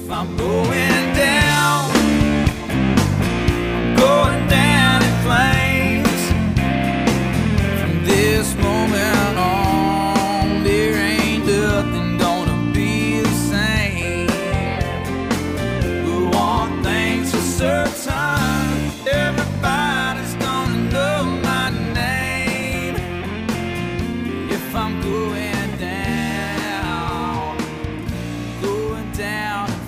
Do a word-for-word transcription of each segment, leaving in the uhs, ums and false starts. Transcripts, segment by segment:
If I'm going down, I'm going down in flames. From this moment on, there ain't nothing gonna be the same. But one thing's for certain, everybody's gonna know my name. If I'm going down, going down in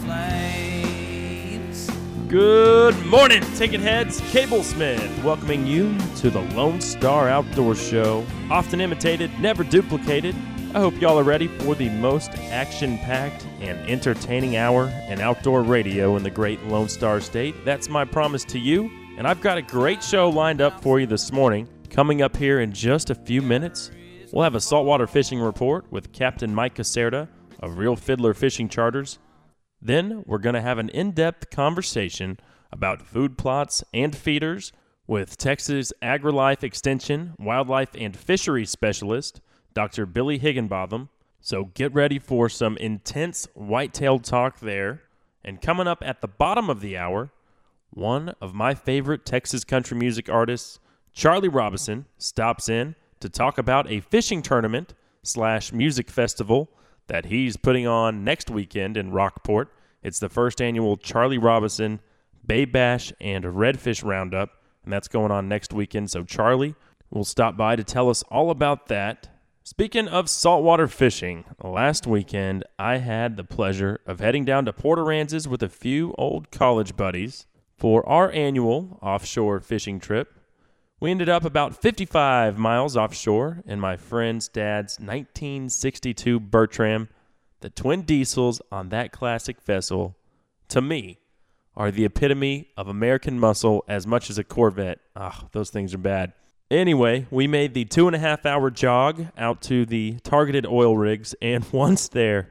flames. Good morning, Ticket Heads. Cable Smith welcoming you to the Lone Star Outdoor Show. Often imitated, never duplicated. I hope y'all are ready for the most action-packed and entertaining hour in outdoor radio in the great Lone Star State. That's my promise to you, and I've got a great show lined up for you this morning. Coming up here in just a few minutes, we'll have a saltwater fishing report with Captain Mike Caserta of Real Fiddler Fishing Charters. Then we're going to have an in-depth conversation about food plots and feeders with Texas AgriLife Extension Wildlife and Fisheries Specialist, Doctor Billy Higginbotham. So get ready for some intense whitetail talk there. And coming up at the bottom of the hour, one of my favorite Texas country music artists, Charlie Robison, stops in to talk about a fishing tournament slash music festival that he's putting on next weekend in Rockport. It's the first annual Charlie Robison Bay Bash and Redfish Roundup, and that's going on next weekend. So Charlie will stop by to tell us all about that. Speaking of saltwater fishing, last weekend I had the pleasure of heading down to Port Aransas with a few old college buddies for our annual offshore fishing trip. We ended up about fifty-five miles offshore in my friend's dad's nineteen sixty-two Bertram. The twin diesels on that classic vessel, to me, are the epitome of American muscle as much as a Corvette. Ah, those things are bad. Anyway, we made the two and a half hour jog out to the targeted oil rigs, and once there,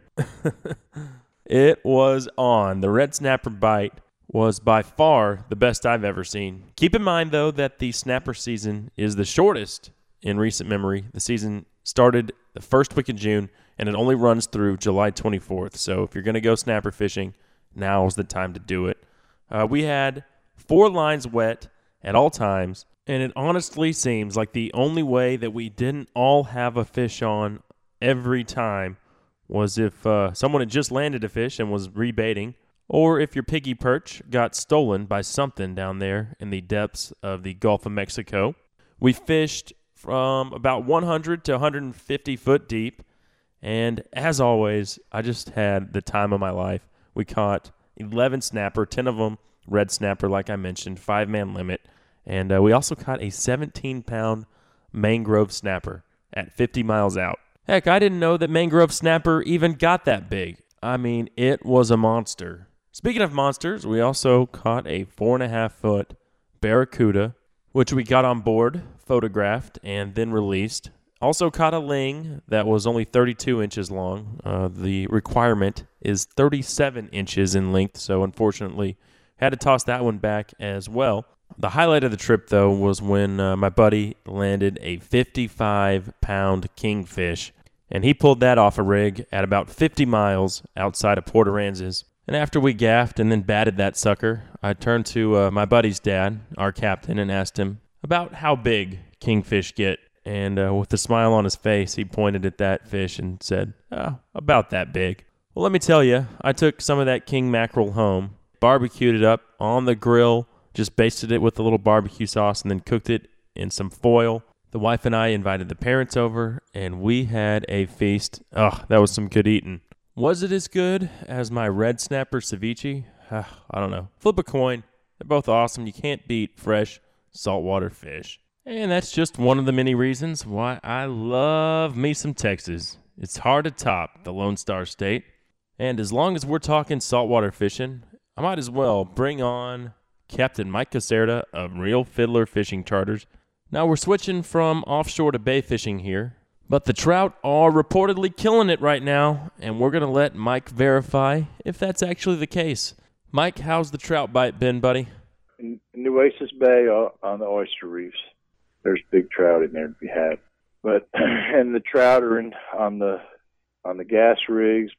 it was on. The red snapper bite was by far the best I've ever seen. Keep in mind, though, that the snapper season is the shortest in recent memory. The season started the first week of June, and it only runs through July twenty-fourth. So if you're going to go snapper fishing, now is the time to do it. Uh, we had four lines wet at all times, and it honestly seems like the only way that we didn't all have a fish on every time was if uh, someone had just landed a fish and was rebaiting, or if your piggy perch got stolen by something down there in the depths of the Gulf of Mexico. We fished from about one hundred to one hundred fifty foot deep, and as always, I just had the time of my life. We caught eleven snapper, ten of them red snapper, like I mentioned, five-man limit, and uh, we also caught a seventeen pound mangrove snapper at fifty miles out. Heck, I didn't know that mangrove snapper even got that big. I mean, it was a monster. Speaking of monsters, we also caught a four and a half foot barracuda, which we got on board, photographed, and then released. Also caught a ling that was only thirty-two inches long. Uh, the requirement is thirty-seven inches in length, so unfortunately had to toss that one back as well. The highlight of the trip, though, was when uh, my buddy landed a fifty-five pound kingfish, and he pulled that off a rig at about fifty miles outside of Port Aransas. And after we gaffed and then batted that sucker, I turned to uh, my buddy's dad, our captain, and asked him about how big kingfish get. And uh, with a smile on his face, he pointed at that fish and said, oh, about that big. Well, let me tell you, I took some of that king mackerel home, barbecued it up on the grill, just basted it with a little barbecue sauce, and then cooked it in some foil. The wife and I invited the parents over, and we had a feast. Oh, that was some good eating. Was it as good as my red snapper ceviche? Uh, I don't know. Flip a coin. They're both awesome. You can't beat fresh saltwater fish. And that's just one of the many reasons why I love me some Texas. It's hard to top the Lone Star State. And as long as we're talking saltwater fishing, I might as well bring on Captain Mike Caserta of Real Fiddler Fishing Charters. Now we're switching from offshore to bay fishing here, but the trout are reportedly killing it right now, and we're going to let Mike verify if that's actually the case. Mike, how's the trout bite been, buddy? In Nueces Bay uh, on the oyster reefs, there's big trout in there to be had. But and the trout are in on the on the gas rigs,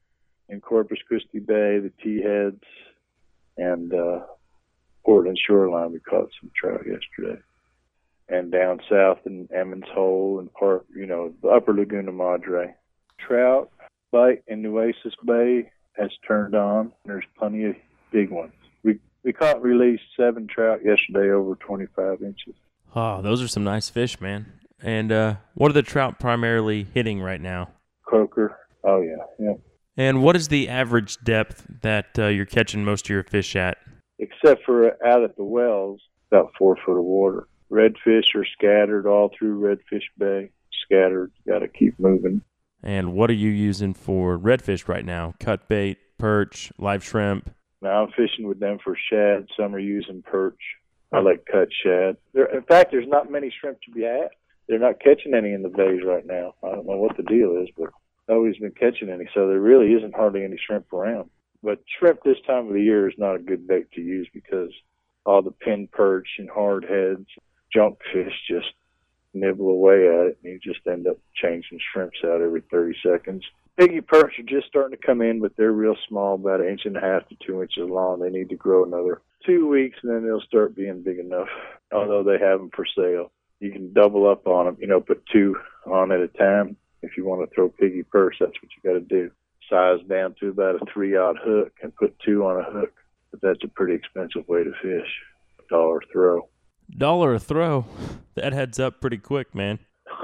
in Corpus Christi Bay, the T-heads, and uh, Portland shoreline. We caught some trout yesterday. And down south in Emmons Hole and Park, you know, the upper Laguna Madre. Trout bite in Nueces Bay has turned on. There's plenty of big ones. We we caught released seven trout yesterday over twenty-five inches. Oh, those are some nice fish, man. And uh, what are the trout primarily hitting right now? Croaker. Oh, yeah, yeah. And what is the average depth that uh, you're catching most of your fish at? Except for out at the wells, about four foot of water. Redfish are scattered all through Redfish Bay. Scattered, got to keep moving. And what are you using for redfish right now? Cut bait, perch, live shrimp? Now I'm fishing with them for shad. Some are using perch. I like cut shad. There, in fact, there's not many shrimp to be had. They're not catching any in the bays right now. I don't know what the deal is, but nobody's been catching any, so there really isn't hardly any shrimp around. But shrimp this time of the year is not a good bait to use because all the pin perch and hard heads, junk fish just nibble away at it, and you just end up changing shrimps out every thirty seconds. Piggy perch are just starting to come in, but they're real small, about an inch and a half to two inches long. They need to grow another two weeks, and then they'll start being big enough, although they have them for sale. You can double up on them, you know, put two on at a time. If you want to throw piggy perch, that's what you got to do. Size down to about a three-aught hook and put two on a hook. But that's a pretty expensive way to fish. A dollar a throw. Dollar a throw? That heads up pretty quick, man.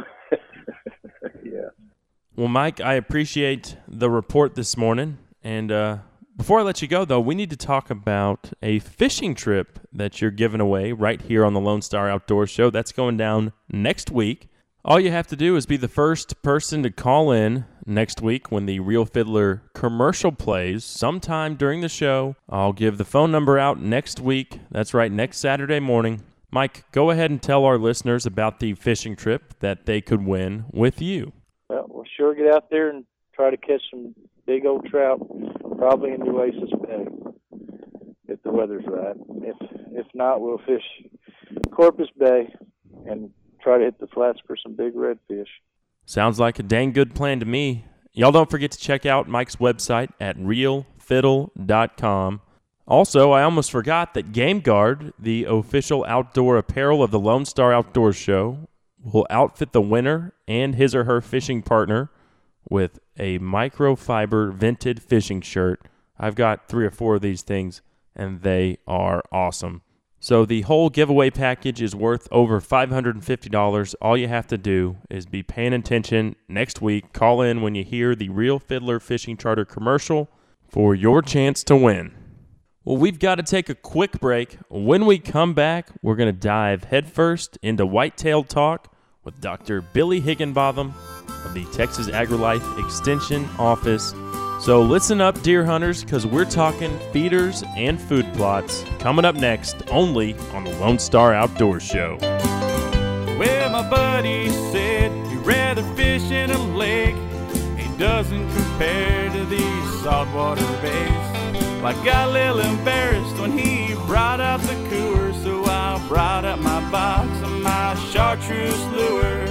Yeah. Well, Mike, I appreciate the report this morning. And uh, before I let you go, though, we need to talk about a fishing trip that you're giving away right here on the Lone Star Outdoor Show. That's going down next week. All you have to do is be the first person to call in next week when the Real Fiddler commercial plays sometime during the show. I'll give the phone number out next week. That's right, next Saturday morning. Mike, go ahead and tell our listeners about the fishing trip that they could win with you. Well, we'll sure get out there and try to catch some big old trout, probably in Nueces Bay, if the weather's right. If if not, we'll fish Corpus Bay and try to hit the flats for some big redfish. Sounds like a dang good plan to me. Y'all don't forget to check out Mike's website at real fiddle dot com. Also, I almost forgot that Game Guard, the official outdoor apparel of the Lone Star Outdoor Show, will outfit the winner and his or her fishing partner with a microfiber vented fishing shirt. I've got three or four of these things, and they are awesome. So the whole giveaway package is worth over five hundred fifty dollars. All you have to do is be paying attention next week. Call in when you hear the Real Fiddler Fishing Charter commercial for your chance to win. Well, we've got to take a quick break. When we come back, we're going to dive headfirst into whitetail talk with Doctor Billy Higginbotham of the Texas AgriLife Extension Office. So listen up, deer hunters, because we're talking feeders and food plots coming up next, only on the Lone Star Outdoor Show. Well, my buddy said he'd rather fish in a lake. It doesn't compare to these saltwater bays. Well, I got a little embarrassed when he brought out the Coors, so I brought out my box of my chartreuse lures.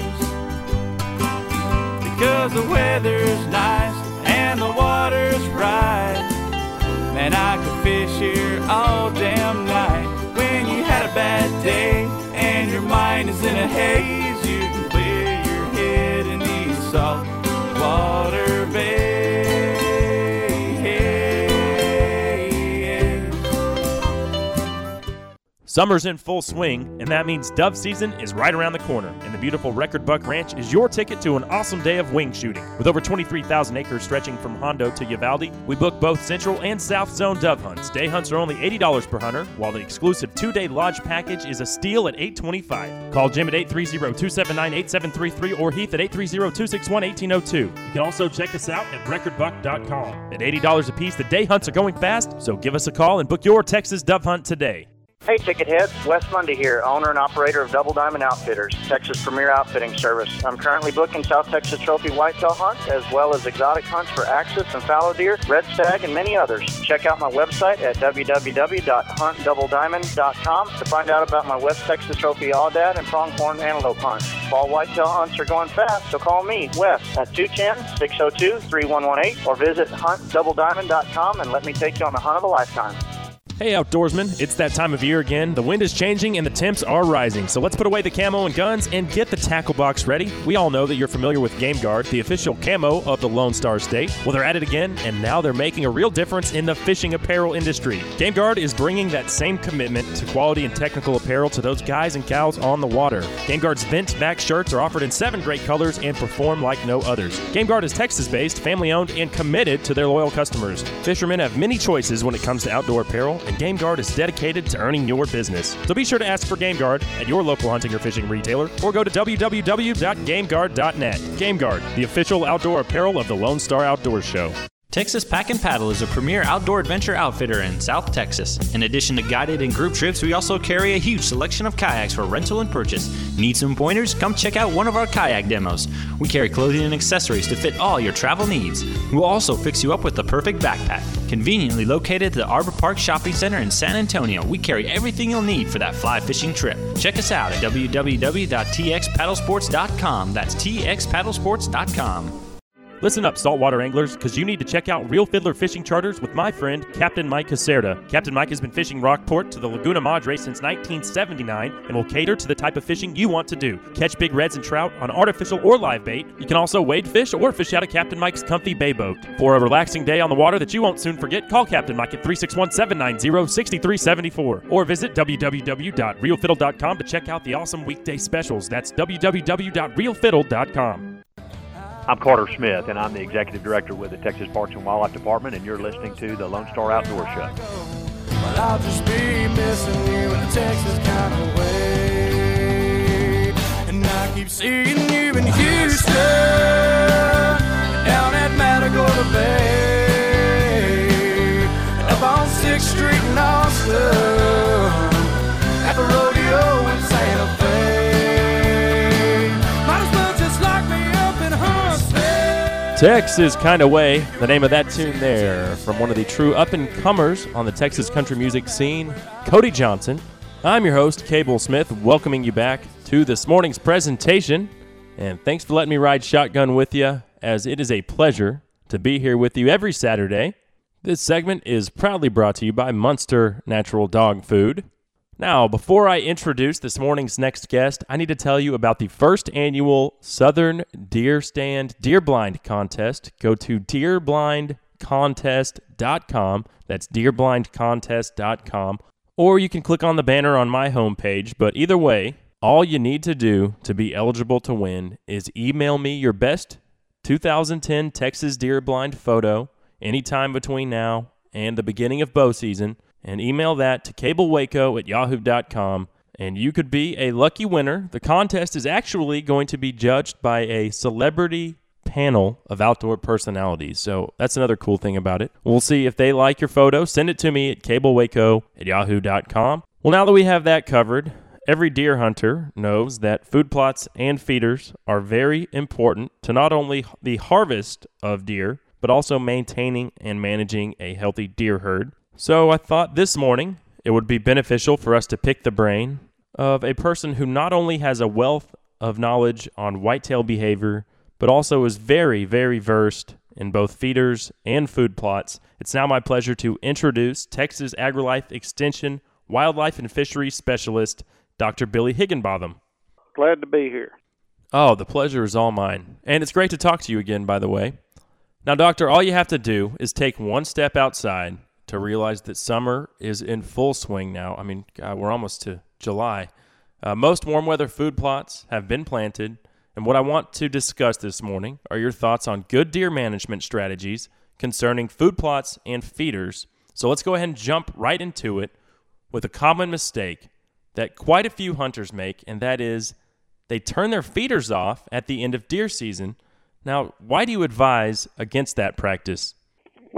Because the weather's nice and the water's right, man, I could fish here all damn night. When you had a bad day and your mind is in a haze, you can clear your head in these salt water bays. Summer's in full swing, and that means dove season is right around the corner, and the beautiful Record Buck Ranch is your ticket to an awesome day of wing shooting. With over twenty-three thousand acres stretching from Hondo to Uvalde, we book both Central and South Zone dove hunts. Day hunts are only eighty dollars per hunter, while the exclusive two-day lodge package is a steal at eight hundred twenty-five dollars. Call Jim at eight three zero, two seven nine, eight seven three three or Heath at eight three zero, two six one, one eight zero two. You can also check us out at record buck dot com. At eighty dollars a piece, the day hunts are going fast, so give us a call and book your Texas dove hunt today. Hey, ticket heads, Wes Mundy here, owner and operator of Double Diamond Outfitters, Texas' premier outfitting service. I'm currently booking South Texas Trophy whitetail hunts, as well as exotic hunts for axis and fallow deer, red stag, and many others. Check out my website at w w w dot hunt double diamond dot com to find out about my West Texas Trophy aoudad and pronghorn antelope hunts. Fall whitetail hunts are going fast, so call me, Wes, at two one zero, six zero two, three one one eight, or visit hunt double diamond dot com and let me take you on the hunt of a lifetime. Hey outdoorsmen, it's that time of year again. The wind is changing and the temps are rising, so let's put away the camo and guns and get the tackle box ready. We all know that you're familiar with Game Guard, the official camo of the Lone Star State. Well, they're at it again, and now they're making a real difference in the fishing apparel industry. Game Guard is bringing that same commitment to quality and technical apparel to those guys and gals on the water. Game Guard's vent back shirts are offered in seven great colors and perform like no others. Game Guard is Texas-based, family-owned, and committed to their loyal customers. Fishermen have many choices when it comes to outdoor apparel, and Game Guard is dedicated to earning your business. So be sure to ask for Game Guard at your local hunting or fishing retailer, or go to w w w dot game guard dot net. Game Guard, the official outdoor apparel of the Lone Star Outdoors Show. Texas Pack and Paddle is a premier outdoor adventure outfitter in South Texas. In addition to guided and group trips, we also carry a huge selection of kayaks for rental and purchase. Need some pointers? Come check out one of our kayak demos. We carry clothing and accessories to fit all your travel needs. We'll also fix you up with the perfect backpack. Conveniently located at the Arbor Park Shopping Center in San Antonio, we carry everything you'll need for that fly fishing trip. Check us out at w w w dot t x paddle sports dot com. That's t x paddle sports dot com. Listen up, saltwater anglers, because you need to check out Real Fiddler Fishing Charters with my friend, Captain Mike Caserta. Captain Mike has been fishing Rockport to the Laguna Madre since nineteen seventy-nine and will cater to the type of fishing you want to do. Catch big reds and trout on artificial or live bait. You can also wade fish or fish out of Captain Mike's comfy bay boat. For a relaxing day on the water that you won't soon forget, call Captain Mike at three six one, seven nine zero, six three seven four or visit w w w dot real fiddle dot com to check out the awesome weekday specials. That's w w w dot real fiddle dot com. I'm Carter Smith, and I'm the Executive Director with the Texas Parks and Wildlife Department, and you're listening to the Lone Star Outdoor Show. Well, I'll just be missing you in a Texas kind of way. And I keep seeing you in Houston, down at Matagorda Bay, and up on sixth Street in Austin, at the rodeo in Santa Fe. Texas Kinda Way, the name of that tune there, from one of the true up-and-comers on the Texas country music scene, Cody Johnson. I'm your host, Cable Smith, welcoming you back to this morning's presentation, and thanks for letting me ride shotgun with you, as it is a pleasure to be here with you every Saturday. This segment is proudly brought to you by Munster Natural Dog Food. Now, before I introduce this morning's next guest, I need to tell you about the first annual Southern Deer Stand Deer Blind Contest. Go to deer blind contest dot com. That's deer blind contest dot com. Or you can click on the banner on my homepage. But either way, all you need to do to be eligible to win is email me your best two thousand ten Texas Deer Blind photo anytime between now and the beginning of bow season, and email that to cablewaco at yahoo dot com, and you could be a lucky winner. The contest is actually going to be judged by a celebrity panel of outdoor personalities, so that's another cool thing about it. We'll see if they like your photo. Send it to me at cablewaco at yahoo dot com. Well, now that we have that covered, every deer hunter knows that food plots and feeders are very important to not only the harvest of deer, but also maintaining and managing a healthy deer herd. So I thought this morning it would be beneficial for us to pick the brain of a person who not only has a wealth of knowledge on whitetail behavior, but also is very, very versed in both feeders and food plots. It's now my pleasure to introduce Texas AgriLife Extension Wildlife and Fisheries Specialist, Doctor Billy Higginbotham. Glad to be here. Oh, the pleasure is all mine. And it's great to talk to you again, by the way. Now, Doctor, all you have to do is take one step outside to realize that summer is in full swing now. I mean, God, we're almost to July. Uh, most warm weather food plots have been planted, and what I want to discuss this morning are your thoughts on good deer management strategies concerning food plots and feeders. So let's go ahead and jump right into it with a common mistake that quite a few hunters make, and that is they turn their feeders off at the end of deer season. Now, why do you advise against that practice? Well,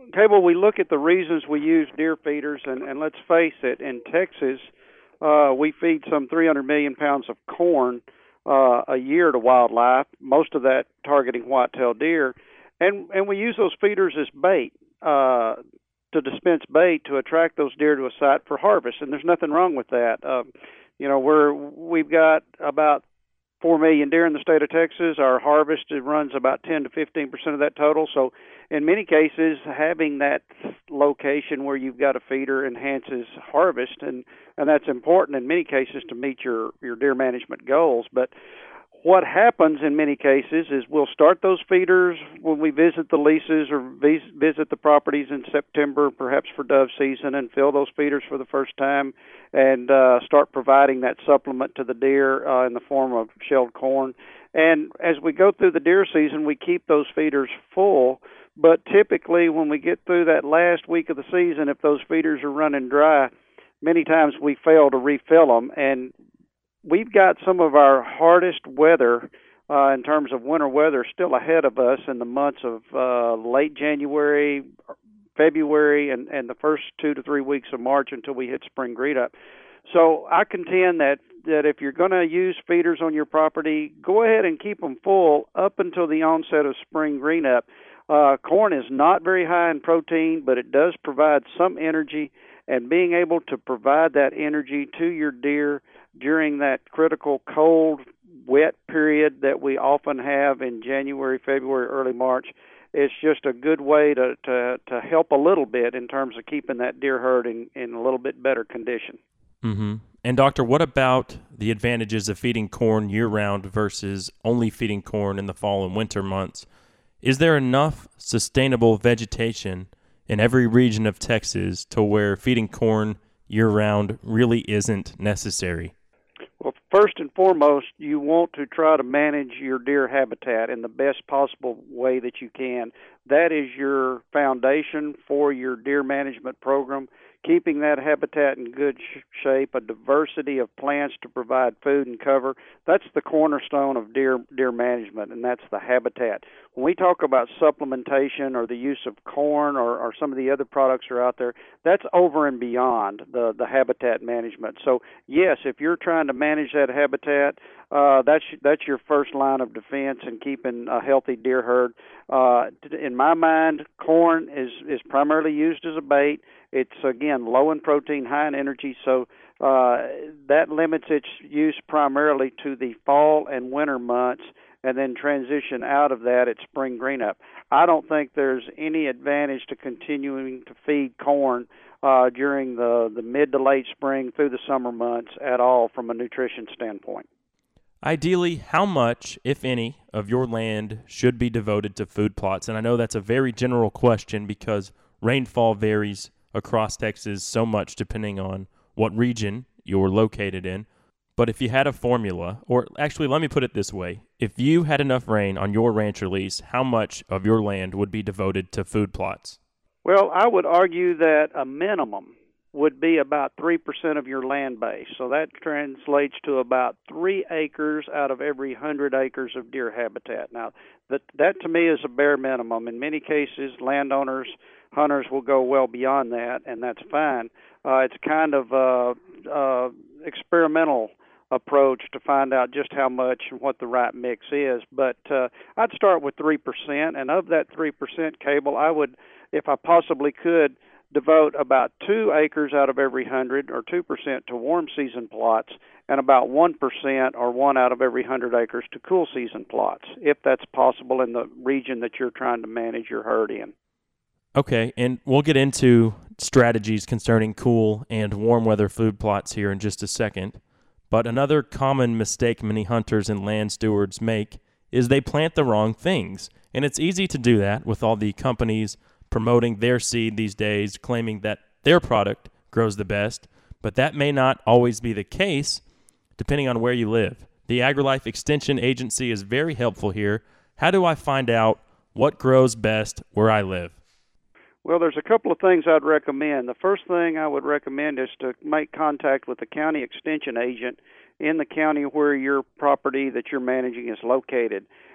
Cable, we look at the reasons we use deer feeders, and, and let's face it, in Texas, uh, we feed some three hundred million pounds of corn uh, a year to wildlife, most of that targeting white-tailed deer, and, and we use those feeders as bait, uh, to dispense bait to attract those deer to a site for harvest, and there's nothing wrong with that. Um, you know, we're, we've got about four million deer in the state of Texas. Our harvest runs about ten to fifteen percent of that total. So in many cases, having that location where you've got a feeder enhances harvest, and, and that's important in many cases to meet your, your deer management goals. But what happens in many cases is we'll start those feeders when we visit the leases or vis- visit the properties in September, perhaps for dove season, and fill those feeders for the first time and uh, start providing that supplement to the deer uh, in the form of shelled corn. And as we go through the deer season, we keep those feeders full. But typically when we get through that last week of the season, if those feeders are running dry, many times we fail to refill them. And we've got some of our hardest weather uh, in terms of winter weather still ahead of us in the months of uh, late January, February, and, and the first two to three weeks of March until we hit spring green up. So I contend that, that if you're going to use feeders on your property, go ahead and keep them full up until the onset of spring green up. Uh, corn is not very high in protein, but it does provide some energy, and being able to provide that energy to your deer during that critical cold, wet period that we often have in January, February, early March, it's just a good way to, to, to help a little bit in terms of keeping that deer herd in, in a little bit better condition. Mm-hmm. And, Doctor, what about the advantages of feeding corn year-round versus only feeding corn in the fall and winter months? Is there enough sustainable vegetation in every region of Texas to where feeding corn year-round really isn't necessary? Well, first and foremost, you want to try to manage your deer habitat in the best possible way that you can. That is your foundation for your deer management program. Keeping that habitat in good sh- shape, a diversity of plants to provide food and cover, that's the cornerstone of deer deer management, and that's the habitat. When we talk about supplementation or the use of corn or, or some of the other products that are out there, that's over and beyond the, the habitat management. So, yes, if you're trying to manage that habitat, uh, that's that's your first line of defense in keeping a healthy deer herd. Uh, in my mind, corn is, is primarily used as a bait. It's, again, low in protein, high in energy, so uh, that limits its use primarily to the fall and winter months, and then transition out of that at spring green up. I don't think there's any advantage to continuing to feed corn uh, during the, the mid to late spring through the summer months at all from a nutrition standpoint. Ideally, how much, if any, of your land should be devoted to food plots? And I know that's a very general question because rainfall varies across Texas so much depending on what region you're located in. But if you had a formula, or actually let me put it this way, if you had enough rain on your ranch or lease, how much of your land would be devoted to food plots? Well, I would argue that a minimum would be about three percent of your land base. So that translates to about three acres out of every one hundred acres of deer habitat. Now, that, that to me is a bare minimum. In many cases, landowners, hunters will go well beyond that, and that's fine. Uh, it's kind of a uh, uh, experimental approach to find out just how much and what the right mix is. But uh, I'd start with three percent, and of that three percent, Cable, I would, if I possibly could, devote about two acres out of every one hundred, or two percent, to warm season plots, and about one percent, or one out of every one hundred acres, to cool season plots, if that's possible in the region that you're trying to manage your herd in. Okay, and we'll get into strategies concerning cool and warm weather food plots here in just a second. But another common mistake many hunters and land stewards make is they plant the wrong things. And it's easy to do that with all the companies promoting their seed these days, claiming that their product grows the best. But that may not always be the case, depending on where you live. The AgriLife Extension Agency is very helpful here. How do I find out what grows best where I live? Well, there's a couple of things I'd recommend. The first thing I would recommend is to make contact with the county extension agent in the county where your property that you're managing is located.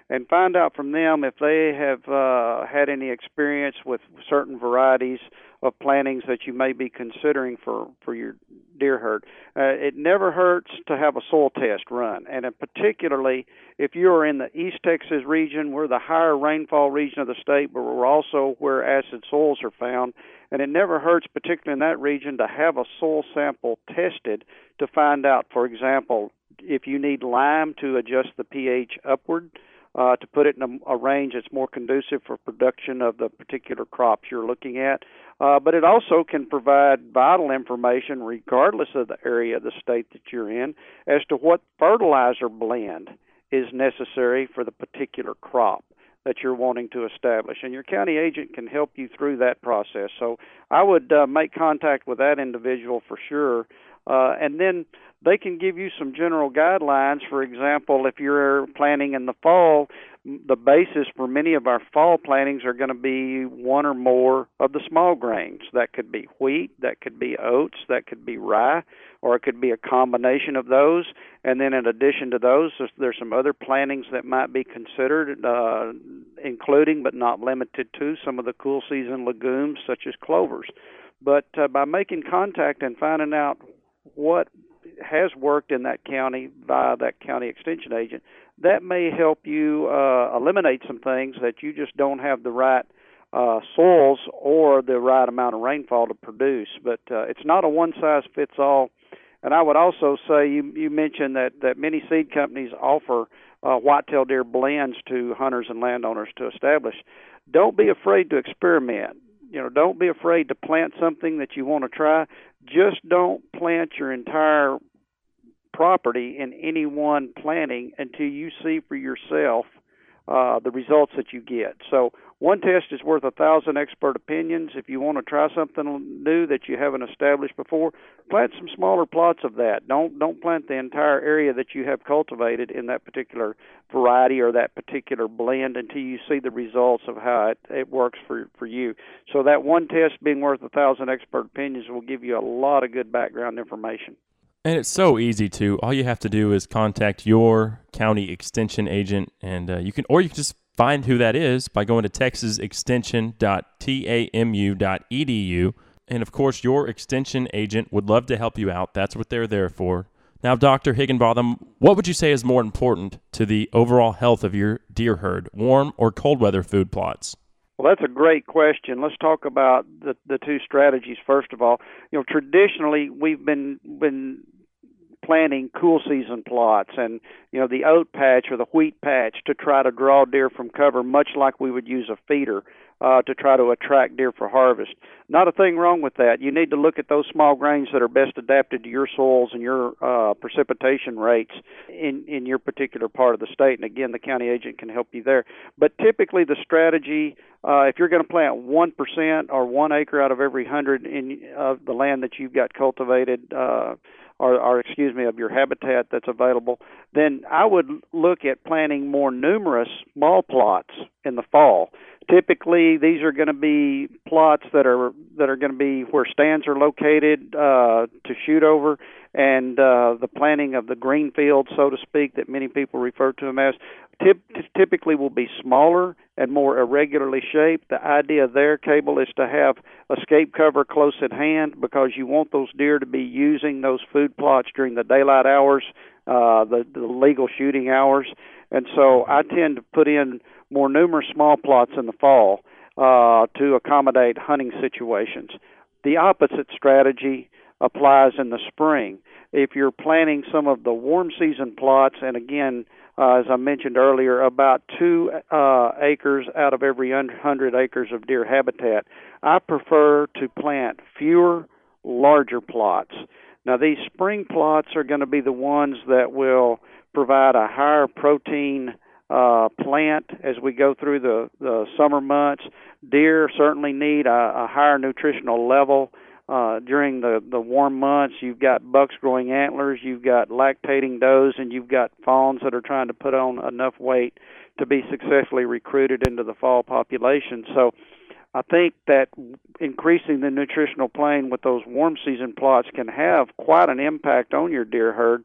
and find out from them if they have uh, had any experience with certain varieties of plantings that you may be considering for, for your deer herd. Uh, it never hurts to have a soil test run, and in particularly if you are in the East Texas region, we're the higher rainfall region of the state, but we're also where acid soils are found, and it never hurts, particularly in that region, to have a soil sample tested to find out, for example, if you need lime to adjust the pH upward, uh, to put it in a, a range that's more conducive for production of the particular crops you're looking at. Uh, but it also can provide vital information, regardless of the area of the state that you're in, as to what fertilizer blend is necessary for the particular crop that you're wanting to establish. And your county agent can help you through that process. So I would uh, make contact with that individual for sure. Uh, and then they can give you some general guidelines. For example, if you're planting in the fall, the basis for many of our fall plantings are going to be one or more of the small grains. That could be wheat, that could be oats, that could be rye, or it could be a combination of those. And then in addition to those, there's, there's some other plantings that might be considered, uh, including but not limited to some of the cool season legumes such as clovers. But uh, by making contact and finding out what has worked in that county via that county extension agent, that may help you uh, eliminate some things that you just don't have the right uh, soils or the right amount of rainfall to produce. But uh, it's not a one-size-fits-all. And I would also say you, you mentioned that, that many seed companies offer uh, whitetail deer blends to hunters and landowners to establish. Don't be afraid to experiment. You know, don't be afraid to plant something that you want to try. Just don't plant your entire property in any one planting until you see for yourself uh, the results that you get. So one test is worth a thousand expert opinions. If you want to try something new that you haven't established before, plant some smaller plots of that. Don't don't plant the entire area that you have cultivated in that particular variety or that particular blend until you see the results of how it, it works for, for you. So that one test being worth a thousand expert opinions will give you a lot of good background information. And it's so easy to. All you have to do is contact your county extension agent, and uh, you can, or you can just find who that is by going to texas extension dot tamu dot e d u. And of course, your extension agent would love to help you out. That's what they're there for. Now, Doctor Higginbotham, what would you say is more important to the overall health of your deer herd, warm or cold weather food plots? Well, that's a great question. Let's talk about the the two strategies first of all. You know, traditionally we've been been planting cool season plots and, you know, the oat patch or the wheat patch to try to draw deer from cover, much like we would use a feeder uh, to try to attract deer for harvest. Not a thing wrong with that. You need to look at those small grains that are best adapted to your soils and your uh, precipitation rates in, in your particular part of the state. And again, the county agent can help you there. But typically the strategy, uh, if you're going to plant one percent or one acre out of every hundred in of the land that you've got cultivated, uh, Or, or excuse me, of your habitat that's available, then I would look at planting more numerous small plots in the fall. Typically, these are going to be plots that are that are going to be where stands are located uh, to shoot over, and uh, the planting of the green field, so to speak, that many people refer to them as, tip, typically will be smaller and more irregularly shaped. The idea there, Cable, is to have a scape cover close at hand because you want those deer to be using those food plots during the daylight hours, uh, the, the legal shooting hours. And so I tend to put in more numerous small plots in the fall uh, to accommodate hunting situations. The opposite strategy applies in the spring. If you're planting some of the warm season plots, and again, uh, as I mentioned earlier, about two uh, acres out of every one hundred acres of deer habitat, I prefer to plant fewer, larger plots. Now, these spring plots are going to be the ones that will provide a higher protein uh, plant as we go through the, the summer months. Deer certainly need a, a higher nutritional level. Uh, during the, the warm months, you've got bucks growing antlers, you've got lactating does, and you've got fawns that are trying to put on enough weight to be successfully recruited into the fall population. So I think that increasing the nutritional plane with those warm season plots can have quite an impact on your deer herd.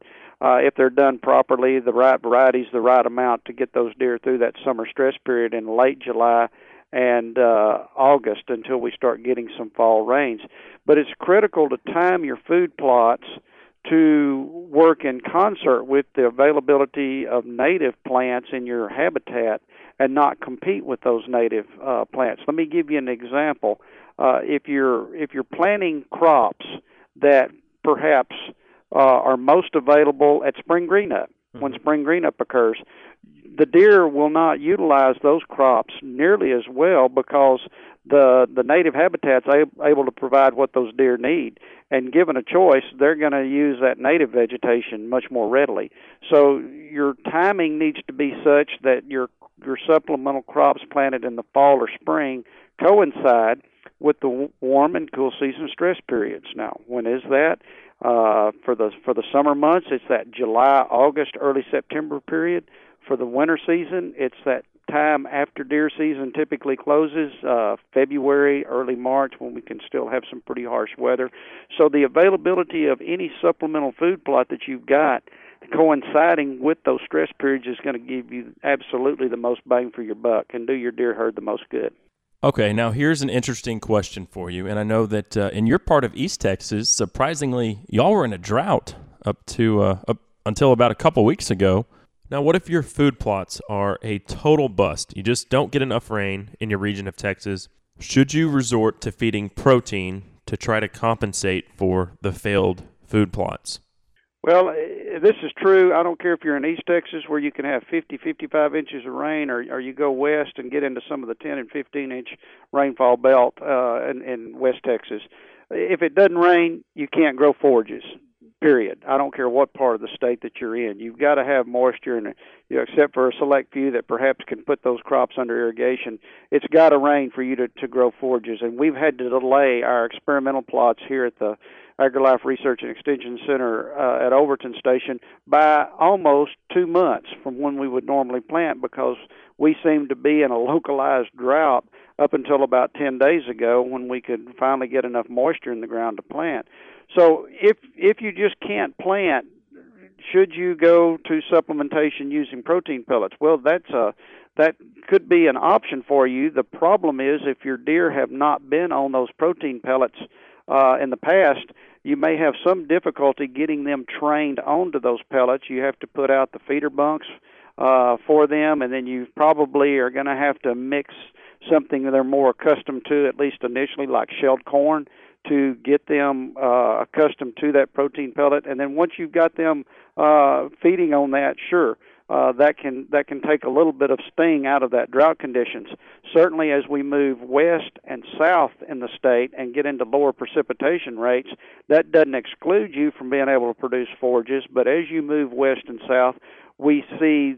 uh, if they're done properly, the right varieties, the right amount to get those deer through that summer stress period in late July and uh, August until we start getting some fall rains. But it's critical to time your food plots to work in concert with the availability of native plants in your habitat and not compete with those native uh, plants. Let me give you an example. Uh, if you're if you're planting crops that perhaps uh, are most available at spring greenup, mm-hmm. when spring greenup occurs, the deer will not utilize those crops nearly as well because the the native habitat's a, able to provide what those deer need. And given a choice, they're going to use that native vegetation much more readily. So your timing needs to be such that your your supplemental crops planted in the fall or spring coincide with the warm and cool season stress periods. Now, when is that? Uh, for the for the summer months, it's that July, August, early September period. For the winter season, it's that time after deer season typically closes, uh, February, early March, when we can still have some pretty harsh weather. So the availability of any supplemental food plot that you've got coinciding with those stress periods is going to give you absolutely the most bang for your buck and do your deer herd the most good. Okay, now here's an interesting question for you, and I know that uh, in your part of East Texas, surprisingly, y'all were in a drought up to uh, up until about a couple weeks ago. Now, what if your food plots are a total bust? You just don't get enough rain in your region of Texas. Should you resort to feeding protein to try to compensate for the failed food plots? Well, this is true. I don't care if you're in East Texas where you can have fifty, fifty-five inches of rain, or, or you go west and get into some of the ten and fifteen inch rainfall belt uh, in, in West Texas. If it doesn't rain, you can't grow forages, period. I don't care what part of the state that you're in. You've got to have moisture, and you know, except for a select few that perhaps can put those crops under irrigation, it's got to rain for you to, to grow forages. And we've had to delay our experimental plots here at the AgriLife Research and Extension Center uh, at Overton Station by almost two months from when we would normally plant, because we seem to be in a localized drought up until about ten days ago when we could finally get enough moisture in the ground to plant. So if if you just can't plant, should you go to supplementation using protein pellets? Well, that's a that could be an option for you. The problem is if your deer have not been on those protein pellets uh, in the past, you may have some difficulty getting them trained onto those pellets. You have to put out the feeder bunks uh, for them, and then you probably are going to have to mix something that they're more accustomed to, at least initially, like shelled corn, to get them uh, accustomed to that protein pellet. And then once you've got them uh, feeding on that, sure, uh, that can that can take a little bit of sting out of that drought conditions. Certainly as we move west and south in the state and get into lower precipitation rates, that doesn't exclude you from being able to produce forages. But as you move west and south, we see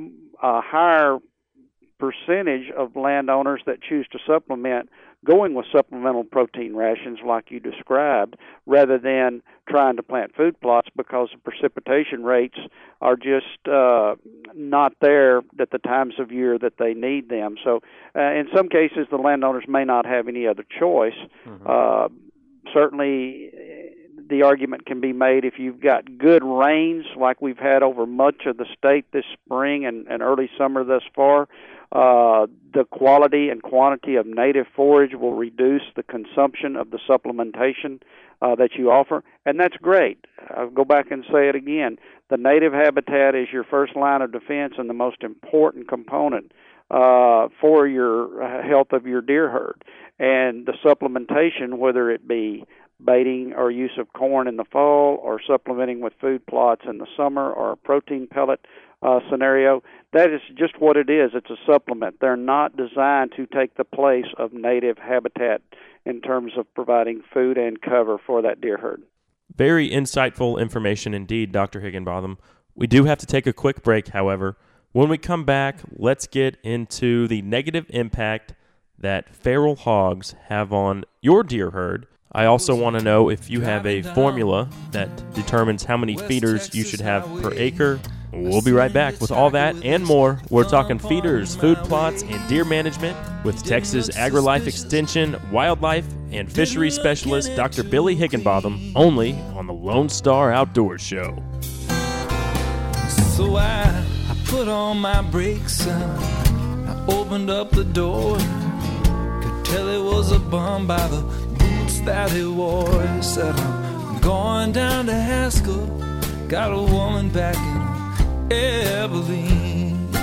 a higher percentage of landowners that choose to supplement going with supplemental protein rations like you described, rather than trying to plant food plots, because the precipitation rates are just uh, not there at the times of year that they need them. So uh, in some cases, the landowners may not have any other choice. Mm-hmm. Uh, certainly, the argument can be made if you've got good rains like we've had over much of the state this spring and, and early summer thus far, Uh, the quality and quantity of native forage will reduce the consumption of the supplementation uh, that you offer, and that's great. I'll go back and say it again. The native habitat is your first line of defense and the most important component uh, for your health of your deer herd. And the supplementation, whether it be baiting or use of corn in the fall or supplementing with food plots in the summer or a protein pellet uh, scenario, that is just what it is. It's a supplement. They're not designed to take the place of native habitat in terms of providing food and cover for that deer herd. Very insightful information indeed, Doctor Higginbotham. We do have to take a quick break, however. When we come back, let's get into the negative impact that feral hogs have on your deer herd. I also want to know if you have a formula that determines how many feeders you should have per acre. We'll be right back with all that and more. We're talking feeders, food plots, and deer management with Texas AgriLife Extension, Wildlife, and Fisheries Specialist Doctor Billy Higginbotham, only on the Lone Star Outdoors Show. So I, I put on my brakes and I opened up the door. Could tell it was a bum by the boots that he wore. He said, I'm going down to Haskell. Got a woman back in Abilene.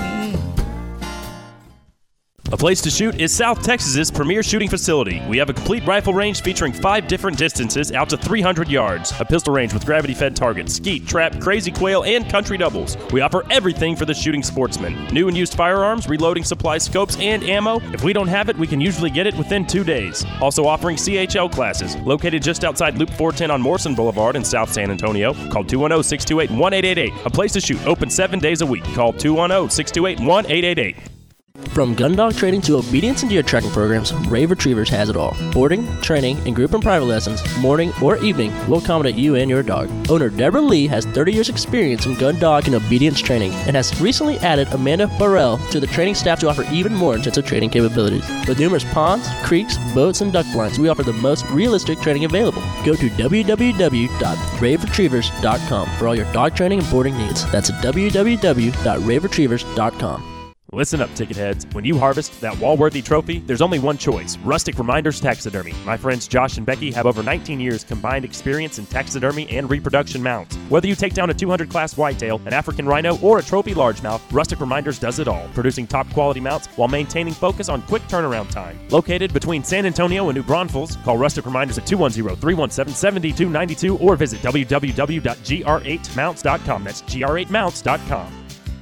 A place to shoot is South Texas's premier shooting facility. We have a complete rifle range featuring five different distances out to three hundred yards, a pistol range with gravity-fed targets, skeet, trap, crazy quail, and country doubles. We offer everything for the shooting sportsman. New and used firearms, reloading supplies, scopes, and ammo. If we don't have it, we can usually get it within two days. Also offering C H L classes. Located just outside Loop four ten on Morrison Boulevard in South San Antonio. Call two one zero, six two eight, one eight eight eight. A place to shoot, open seven days a week. Call two one zero, six two eight, one eight eight eight. From gun dog training to obedience and deer tracking programs, Rave Retrievers has it all. Boarding, training, and group and private lessons, morning or evening, will accommodate you and your dog. Owner Deborah Lee has thirty years experience in gun dog and obedience training and has recently added Amanda Burrell to the training staff to offer even more intensive training capabilities. With numerous ponds, creeks, boats, and duck blinds, we offer the most realistic training available. Go to w w w dot rave retrievers dot com for all your dog training and boarding needs. That's w w w dot rave retrievers dot com. Listen up, ticket heads. When you harvest that Walworthy trophy, there's only one choice, Rustic Reminders Taxidermy. My friends Josh and Becky have over nineteen years combined experience in taxidermy and reproduction mounts. Whether you take down a two hundred class whitetail, an African rhino, or a trophy largemouth, Rustic Reminders does it all, producing top quality mounts while maintaining focus on quick turnaround time. Located between San Antonio and New Braunfels, call Rustic Reminders at two one zero, three one seven, seven two nine two or visit w w w dot g r eight mounts dot com. That's g r eight mounts dot com.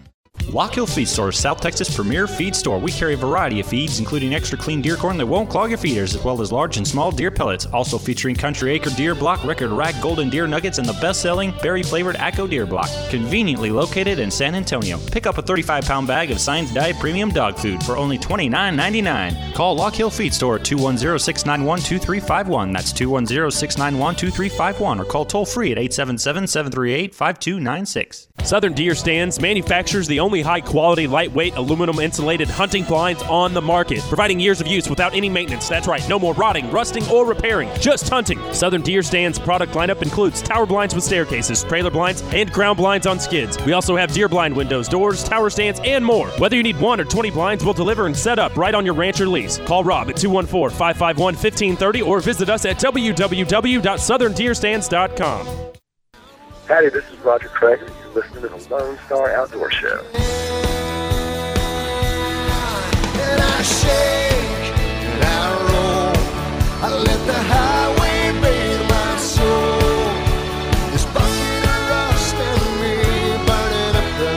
Lock Hill Feed Store is South Texas' premier feed store. We carry a variety of feeds, including extra clean deer corn that won't clog your feeders, as well as large and small deer pellets. Also featuring Country Acre Deer Block, Record Rack Golden Deer Nuggets, and the best-selling berry-flavored Acco Deer Block. Conveniently located in San Antonio. Pick up a thirty-five pound bag of Science Diet Premium Dog Food for only twenty-nine ninety-nine. Call Lock Hill Feed Store at two one zero, six nine one, two three five one. That's two one zero, six nine one, two three five one. Or call toll-free at eight seven seven, seven three eight, five two nine six. Southern Deer Stands manufactures the only high-quality, lightweight, aluminum-insulated hunting blinds on the market, providing years of use without any maintenance. That's right, no more rotting, rusting, or repairing, just hunting. Southern Deer Stand's product lineup includes tower blinds with staircases, trailer blinds, and ground blinds on skids. We also have deer blind windows, doors, tower stands, and more. Whether you need one or twenty blinds, we'll deliver and set up right on your ranch or lease. Call Rob at two one four, five five one, one five three zero or visit us at w w w dot southern deer stands dot com. Howdy, this is Roger Craig. You're listening to the Lone Star Outdoor Show. And I shake and I roll. I let the highway bathe my soul. This bucket of rust and me burning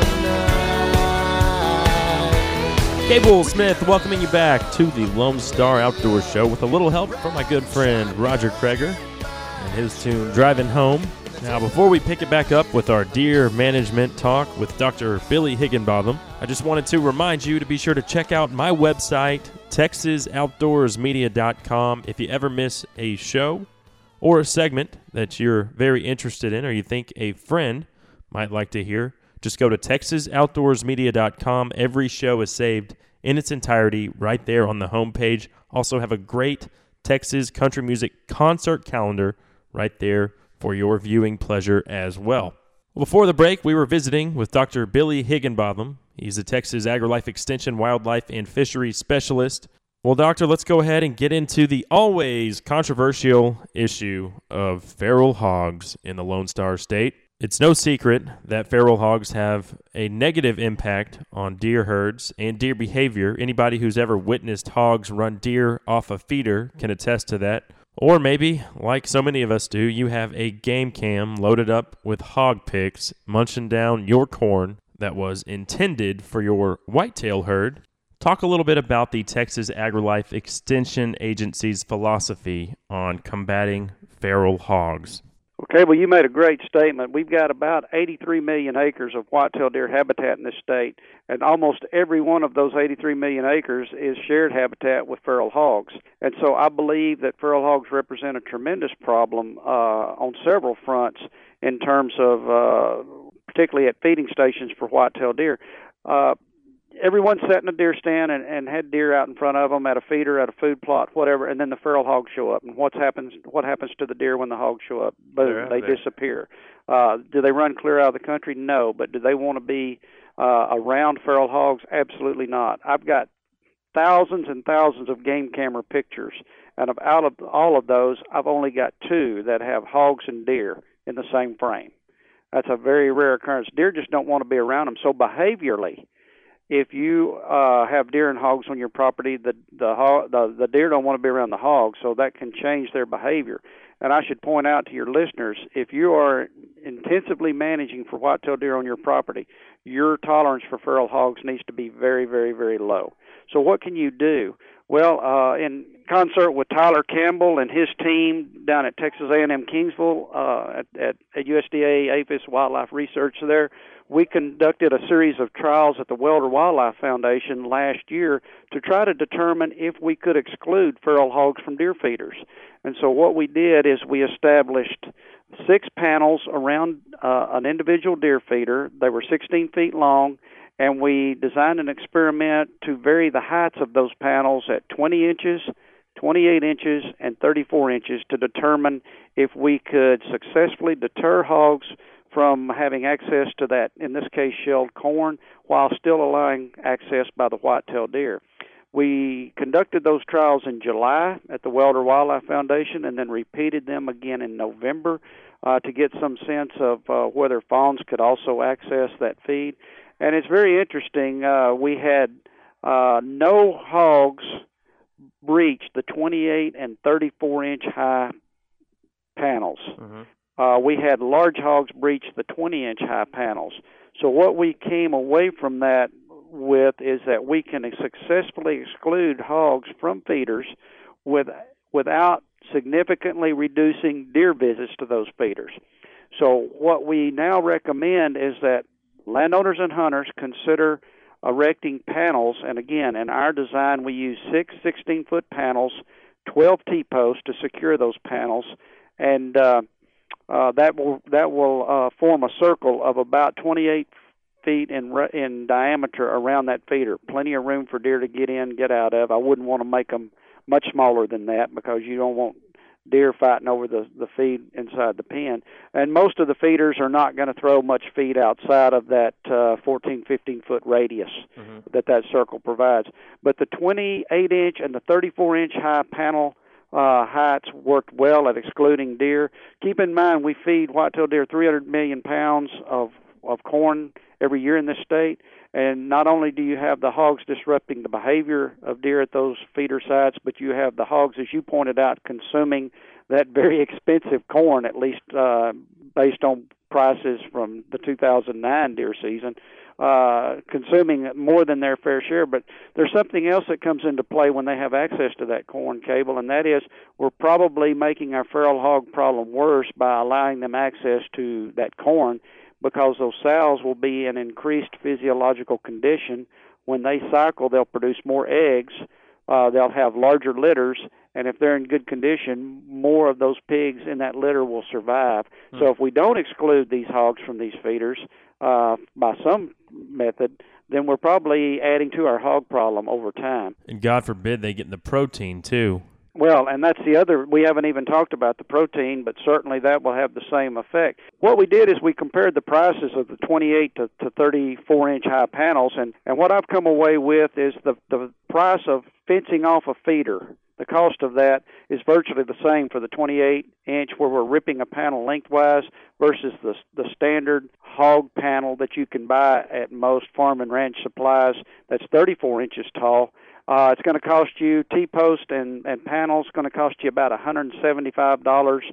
up the night. Cable Smith welcoming you back to the Lone Star Outdoor Show with a little help from my good friend Roger Kreger and his tune Driving Home. Now, before we pick it back up with our deer management talk with Doctor Billy Higginbotham, I just wanted to remind you to be sure to check out my website, texas outdoors media dot com. If you ever miss a show or a segment that you're very interested in or you think a friend might like to hear, just go to texas outdoors media dot com. Every show is saved in its entirety right there on the homepage. Also have a great Texas country music concert calendar right there for your viewing pleasure as well. Well, before the break, we were visiting with Doctor Billy Higginbotham. He's a Texas AgriLife Extension Wildlife and Fisheries Specialist. Well, Doctor, let's go ahead and get into the always controversial issue of feral hogs in the Lone Star State. It's no secret that feral hogs have a negative impact on deer herds and deer behavior. Anybody who's ever witnessed hogs run deer off a feeder can attest to that. Or maybe, like so many of us do, you have a game cam loaded up with hog picks munching down your corn that was intended for your whitetail herd. Talk a little bit about the Texas AgriLife Extension Agency's philosophy on combating feral hogs. Okay, well, you made a great statement. We've got about eighty-three million acres of whitetail deer habitat in this state, and almost every one of those eighty-three million acres is shared habitat with feral hogs. And so I believe that feral hogs represent a tremendous problem uh, on several fronts in terms of, uh, particularly at feeding stations for whitetail deer. Uh, everyone sat in a deer stand and, and had deer out in front of them at a feeder, at a food plot, whatever, and then the feral hogs show up. And what's happens? What happens to the deer when the hogs show up? Boom, they there. disappear. Uh, do they run clear out of the country? No. But do they want to be uh, around feral hogs? Absolutely not. I've got thousands and thousands of game camera pictures, and of, out of all of those, I've only got two that have hogs and deer in the same frame. That's a very rare occurrence. Deer just don't want to be around them. So behaviorally, if you uh, have deer and hogs on your property, the the, hog, the the deer don't want to be around the hogs, so that can change their behavior. And I should point out to your listeners, if you are intensively managing for whitetail deer on your property, your tolerance for feral hogs needs to be very, very, very low. So what can you do? Well, uh, in concert with Tyler Campbell and his team down at Texas A and M Kingsville uh, at, at, at U S D A APHIS Wildlife Research there, we conducted a series of trials at the Welder Wildlife Foundation last year to try to determine if we could exclude feral hogs from deer feeders. And so what we did is we established six panels around uh, an individual deer feeder. They were sixteen feet long, and we designed an experiment to vary the heights of those panels at twenty inches, twenty-eight inches, and thirty-four inches to determine if we could successfully deter hogs from having access to that, in this case, shelled corn, while still allowing access by the white-tailed deer. We conducted those trials in July at the Welder Wildlife Foundation and then repeated them again in November uh, to get some sense of uh, whether fawns could also access that feed. And it's very interesting. Uh, we had uh, no hogs breach the twenty-eight and thirty-four inch high panels. Mm-hmm. Uh, we had large hogs breach the twenty inch high panels. So what we came away from that with is that we can successfully exclude hogs from feeders with, without significantly reducing deer visits to those feeders. So what we now recommend is that landowners and hunters consider erecting panels, and again, in our design we use six sixteen-foot panels, twelve T-posts to secure those panels, and uh, uh, that will that will uh, form a circle of about twenty-eight feet in in diameter around that feeder. Plenty of room for deer to get in, get out of. I wouldn't want to make them much smaller than that because you don't want deer fighting over the, the feed inside the pen. And most of the feeders are not going to throw much feed outside of that uh, fourteen, fifteen-foot radius mm-hmm. that that circle provides. But the twenty-eight inch and the thirty-four inch high panel uh, heights worked well at excluding deer. Keep in mind, we feed whitetail deer three hundred million pounds of, of corn every year in this state. And not only do you have the hogs disrupting the behavior of deer at those feeder sites, but you have the hogs, as you pointed out, consuming that very expensive corn, at least uh, based on prices from the two thousand nine deer season, uh, consuming more than their fair share. But there's something else that comes into play when they have access to that corn, Cable, and that is we're probably making our feral hog problem worse by allowing them access to that corn, because those sows will be in increased physiological condition. When they cycle, they'll produce more eggs, uh, they'll have larger litters, and if they're in good condition, more of those pigs in that litter will survive. Mm. So if we don't exclude these hogs from these feeders uh, by some method, then we're probably adding to our hog problem over time. And God forbid they get in the protein, too. Well, and that's the other, we haven't even talked about the protein, but certainly that will have the same effect. What we did is we compared the prices of the twenty-eight to, to thirty-four inch high panels, and, and what I've come away with is the, the price of fencing off a feeder. The cost of that is virtually the same for the twenty-eight inch where we're ripping a panel lengthwise versus the the standard hog panel that you can buy at most farm and ranch supplies that's thirty-four inches tall. Uh, it's going to cost you, T-post and, and panels, going to cost you about one hundred seventy-five dollars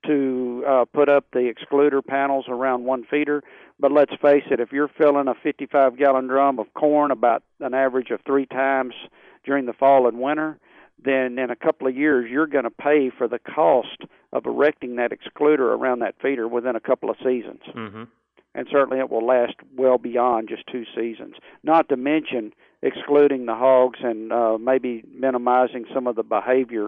to uh, put up the excluder panels around one feeder. But let's face it, if you're filling a fifty-five gallon drum of corn about an average of three times during the fall and winter, then in a couple of years you're going to pay for the cost of erecting that excluder around that feeder within a couple of seasons. Mm-hmm. And certainly it will last well beyond just two seasons, not to mention excluding the hogs and uh, maybe minimizing some of the behavior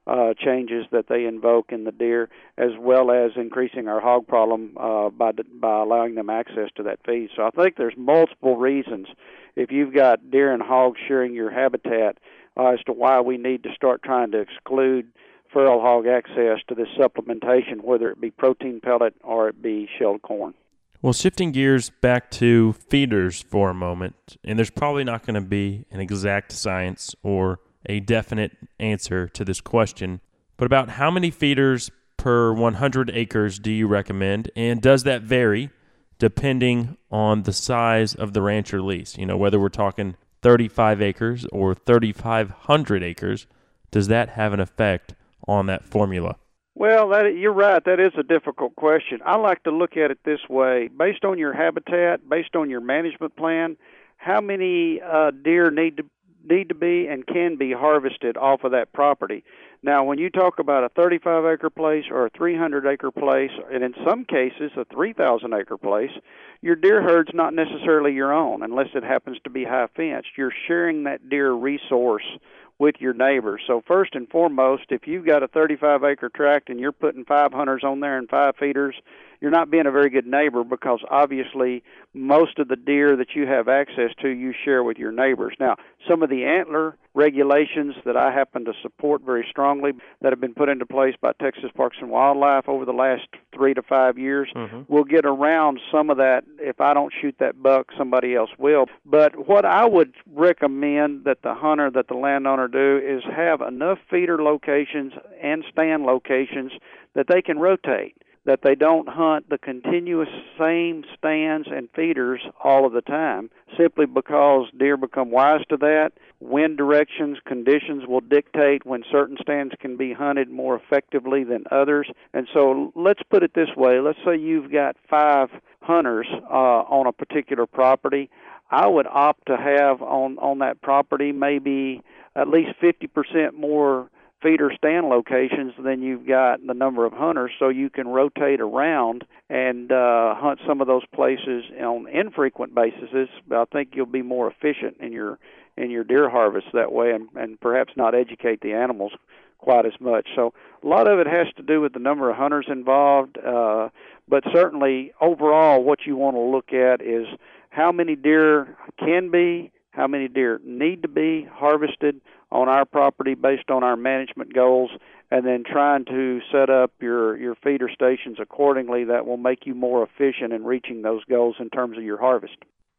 uh, changes that they invoke in the deer, as well as increasing our hog problem uh, by by allowing them access to that feed. So I think there's multiple reasons, if you've got deer and hogs sharing your habitat, uh, as to why we need to start trying to exclude feral hog access to this supplementation, whether it be protein pellet or it be shelled corn. Well, shifting gears back to feeders for a moment, and there's probably not going to be an exact science or a definite answer to this question, but about how many feeders per one hundred acres do you recommend, and does that vary depending on the size of the ranch or lease? You know, whether we're talking thirty-five acres or thirty-five hundred acres, does that have an effect on that formula? Well, that, you're right. That is a difficult question. I like to look at it this way. Based on your habitat, based on your management plan, how many uh, deer need to need to be and can be harvested off of that property. Now, when you talk about a thirty-five acre place or a three hundred acre place, and in some cases a three thousand acre place, your deer herd's not necessarily your own unless it happens to be high fenced. You're sharing that deer resource with your neighbors. So first and foremost, if you've got a thirty-five acre tract and you're putting five hunters on there and five feeders, you're not being a very good neighbor, because obviously most of the deer that you have access to, you share with your neighbors. Now, some of the antler regulations that I happen to support very strongly that have been put into place by Texas Parks and Wildlife over the last three to five years mm-hmm. will get around some of that. If I don't shoot that buck, somebody else will. But what I would recommend that the hunter, that the landowner do, is have enough feeder locations and stand locations that they can rotate, that they don't hunt the continuous same stands and feeders all of the time, simply because deer become wise to that. Wind directions, conditions will dictate when certain stands can be hunted more effectively than others. And so let's put it this way. Let's say you've got five hunters uh, on a particular property. I would opt to have on, on that property maybe at least fifty percent more feeder stand locations than you've got the number of hunters, so you can rotate around and uh, hunt some of those places on infrequent bases. I think you'll be more efficient in your in your deer harvest that way, and, and perhaps not educate the animals quite as much. So a lot of it has to do with the number of hunters involved, uh, but certainly overall what you want to look at is how many deer can be, how many deer need to be harvested on our property based on our management goals, and then trying to set up your, your feeder stations accordingly that will make you more efficient in reaching those goals in terms of your harvest.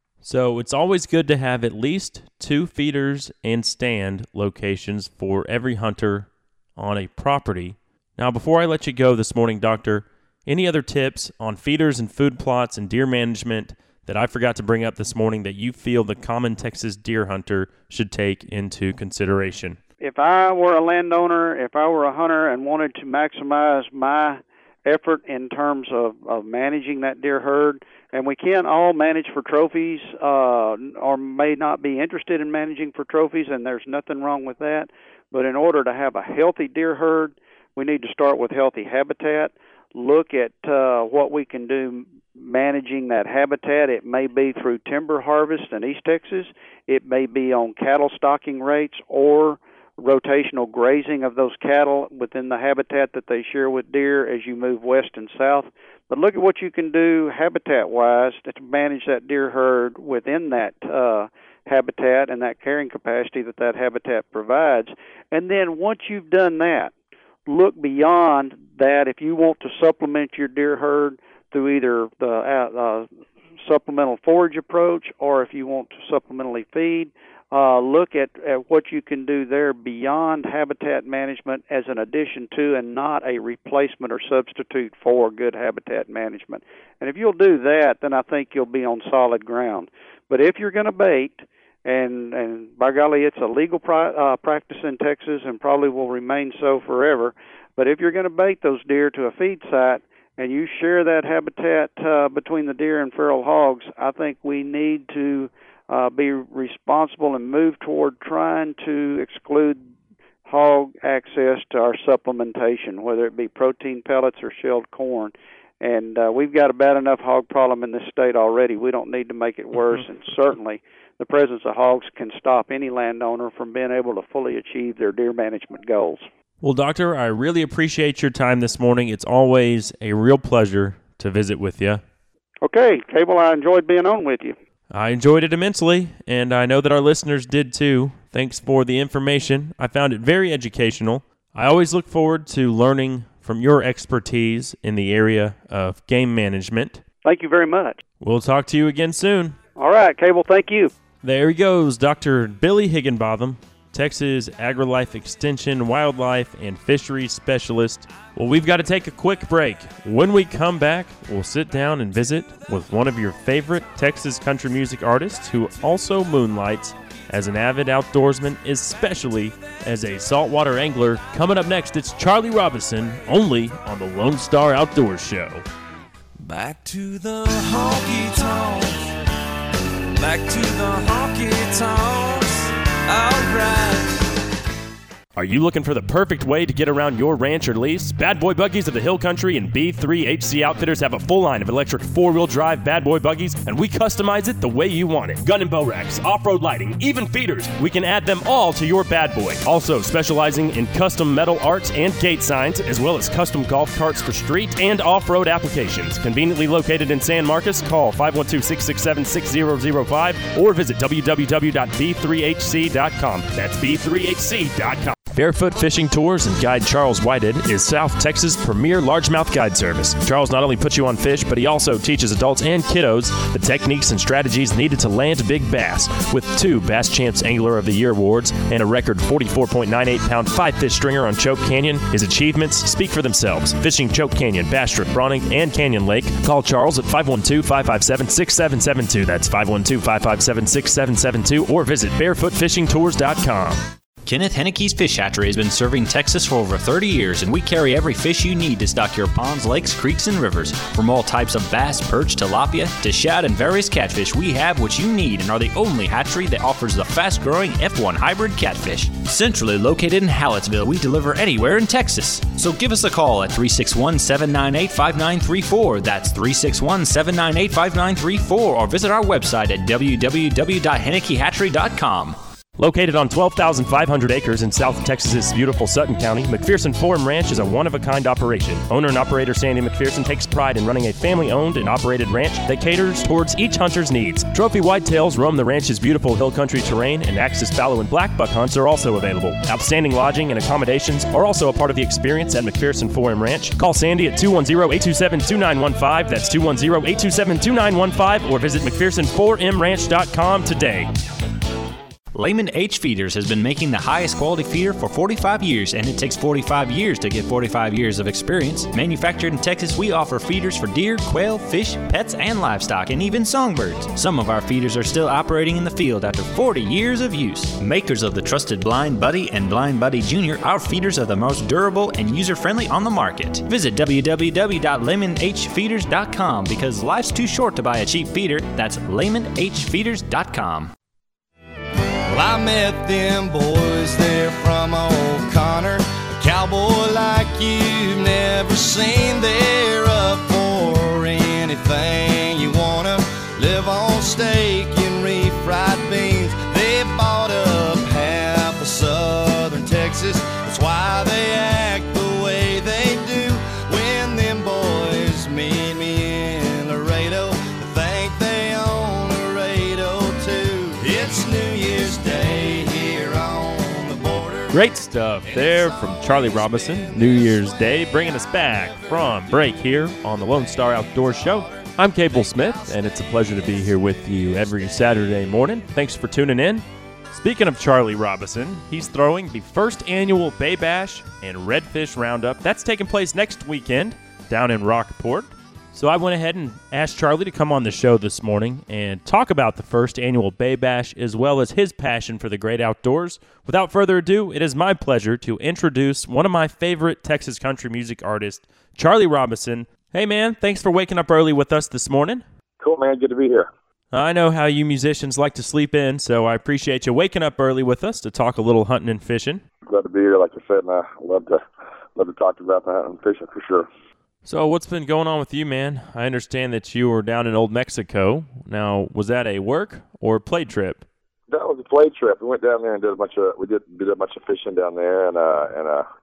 So it's always good to have at least two feeders and stand locations for every hunter on a property. Now, before I let you go this morning, Doctor, any other tips on feeders and food plots and deer management that I forgot to bring up this morning that you feel the common Texas deer hunter should take into consideration? If I were a landowner, if I were a hunter and wanted to maximize my effort in terms of, of managing that deer herd, and we can't all manage for trophies uh, or may not be interested in managing for trophies, and there's nothing wrong with that, but in order to have a healthy deer herd, we need to start with healthy habitat, look at uh, what we can do managing that habitat. It may be through timber harvest in East Texas. It may be on cattle stocking rates or rotational grazing of those cattle within the habitat that they share with deer as you move west and south. But look at what you can do habitat-wise to manage that deer herd within that uh, habitat and that carrying capacity that that habitat provides. And then once you've done that, look beyond that. If you want to supplement your deer herd through either the uh, uh, supplemental forage approach, or if you want to supplementally feed, uh, look at, at what you can do there beyond habitat management as an addition to and not a replacement or substitute for good habitat management. And if you'll do that, then I think you'll be on solid ground. But if you're going to bait, and, and by golly, it's a legal pri- uh, practice in Texas and probably will remain so forever, but if you're going to bait those deer to a feed site, and you share that habitat uh, between the deer and feral hogs, I think we need to uh, be responsible and move toward trying to exclude hog access to our supplementation, whether it be protein pellets or shelled corn. And uh, we've got a bad enough hog problem in this state already. We don't need to make it worse, mm-hmm. and certainly the presence of hogs can stop any landowner from being able to fully achieve their deer management goals. Well, Doctor, I really appreciate your time this morning. It's always a real pleasure to visit with you. Okay, Cable, I enjoyed being on with you. I enjoyed it immensely, and I know that our listeners did too. Thanks for the information. I found it very educational. I always look forward to learning from your expertise in the area of game management. Thank you very much. We'll talk to you again soon. All right, Cable, thank you. There he goes, Doctor Billy Higginbotham, Texas AgriLife Extension Wildlife and Fisheries Specialist. Well, we've got to take a quick break. When we come back, we'll sit down and visit with one of your favorite Texas country music artists who also moonlights as an avid outdoorsman, especially as a saltwater angler. Coming up next, it's Charlie Robison, only on the Lone Star Outdoors Show. Back to the honky tonks. Back to the honky tonks. All right. Are you looking for the perfect way to get around your ranch or lease? Bad Boy Buggies of the Hill Country and B three H C Outfitters have a full line of electric four-wheel drive Bad Boy Buggies, and we customize it the way you want it. Gun and bow racks, off-road lighting, even feeders. We can add them all to your Bad Boy. Also specializing in custom metal arts and gate signs, as well as custom golf carts for street and off-road applications. Conveniently located in San Marcos, call five one two, six six seven, six zero zero five or visit w w w dot b three h c dot com. That's b three h c dot com. Barefoot Fishing Tours and Guide Charles Whited is South Texas' premier largemouth guide service. Charles not only puts you on fish, but he also teaches adults and kiddos the techniques and strategies needed to land big bass. With two Bass Champs Angler of the Year awards and a record forty-four point nine eight pound five-fish stringer on Choke Canyon, his achievements speak for themselves. Fishing Choke Canyon, Bass Strip, Brawning, and Canyon Lake. Call Charles at five one two, five five seven, six seven seven two. That's five one two, five five seven, six seven seven two or visit barefoot fishing tours dot com. Kenneth Henneke's Fish Hatchery has been serving Texas for over thirty years, and we carry every fish you need to stock your ponds, lakes, creeks, and rivers. From all types of bass, perch, tilapia, to shad, and various catfish, we have what you need and are the only hatchery that offers the fast-growing F one hybrid catfish. Centrally located in Hallettsville, we deliver anywhere in Texas. So give us a call at three six one, seven nine eight, five nine three four. That's three six one, seven nine eight, five nine three four, or visit our website at w w w dot henneke hatchery dot com. Located on twelve thousand five hundred acres in South Texas' beautiful Sutton County, McPherson Forum Ranch is a one-of-a-kind operation. Owner and operator Sandy McPherson takes pride in running a family-owned and operated ranch that caters towards each hunter's needs. Trophy whitetails roam the ranch's beautiful hill country terrain, and Axis fallow and black buck hunts are also available. Outstanding lodging and accommodations are also a part of the experience at McPherson Forum Ranch. Call Sandy at two one zero, eight two seven, two nine one five. That's two one zero, eight two seven, two nine one five, or visit mcpherson four m ranch dot com today. Lehman H Feeders has been making the highest quality feeder for forty-five years, and it takes forty-five years to get forty-five years of experience. Manufactured in Texas, we offer feeders for deer, quail, fish, pets, and livestock, and even songbirds. Some of our feeders are still operating in the field after forty years of use. Makers of the trusted Blind Buddy and Blind Buddy Junior, our feeders are the most durable and user-friendly on the market. Visit w w w dot lehman h feeders dot com because life's too short to buy a cheap feeder. That's lehman h feeders dot com. Well, I met them boys there from old Connor, a cowboy like you've never seen. They're up for anything you wanna, live on steak and refried beans. They bought up half of southern Texas, that's why they act the way they do. When them boys meet me in Laredo, they think they own Laredo too. It's New Year's Day here on the border. Great stuff there from Charlie Robison, New Year's Day, bringing us back from break here on the Lone Star Outdoor Show. I'm Cable Smith, and it's a pleasure to be here with you every Saturday morning. Thanks for tuning in. Speaking of Charlie Robison, he's throwing the first annual Bay Bash and Redfish Roundup. That's taking place next weekend down in Rockport. So I went ahead and asked Charlie to come on the show this morning and talk about the first annual Bay Bash as well as his passion for the great outdoors. Without further ado, it is my pleasure to introduce one of my favorite Texas country music artists, Charlie Robison. Hey, man, thanks for waking up early with us this morning. Cool, man. Good to be here. I know how you musicians like to sleep in, so I appreciate you waking up early with us to talk a little hunting and fishing. Glad to be here, like I said, and I love to love to talk about the hunting and fishing for sure. So what's been going on with you, man? I understand that you were down in Old Mexico. Now, was that a work or play trip? That was a play trip. We went down there and did a bunch of we did did a bunch of fishing down there, and uh, and uh,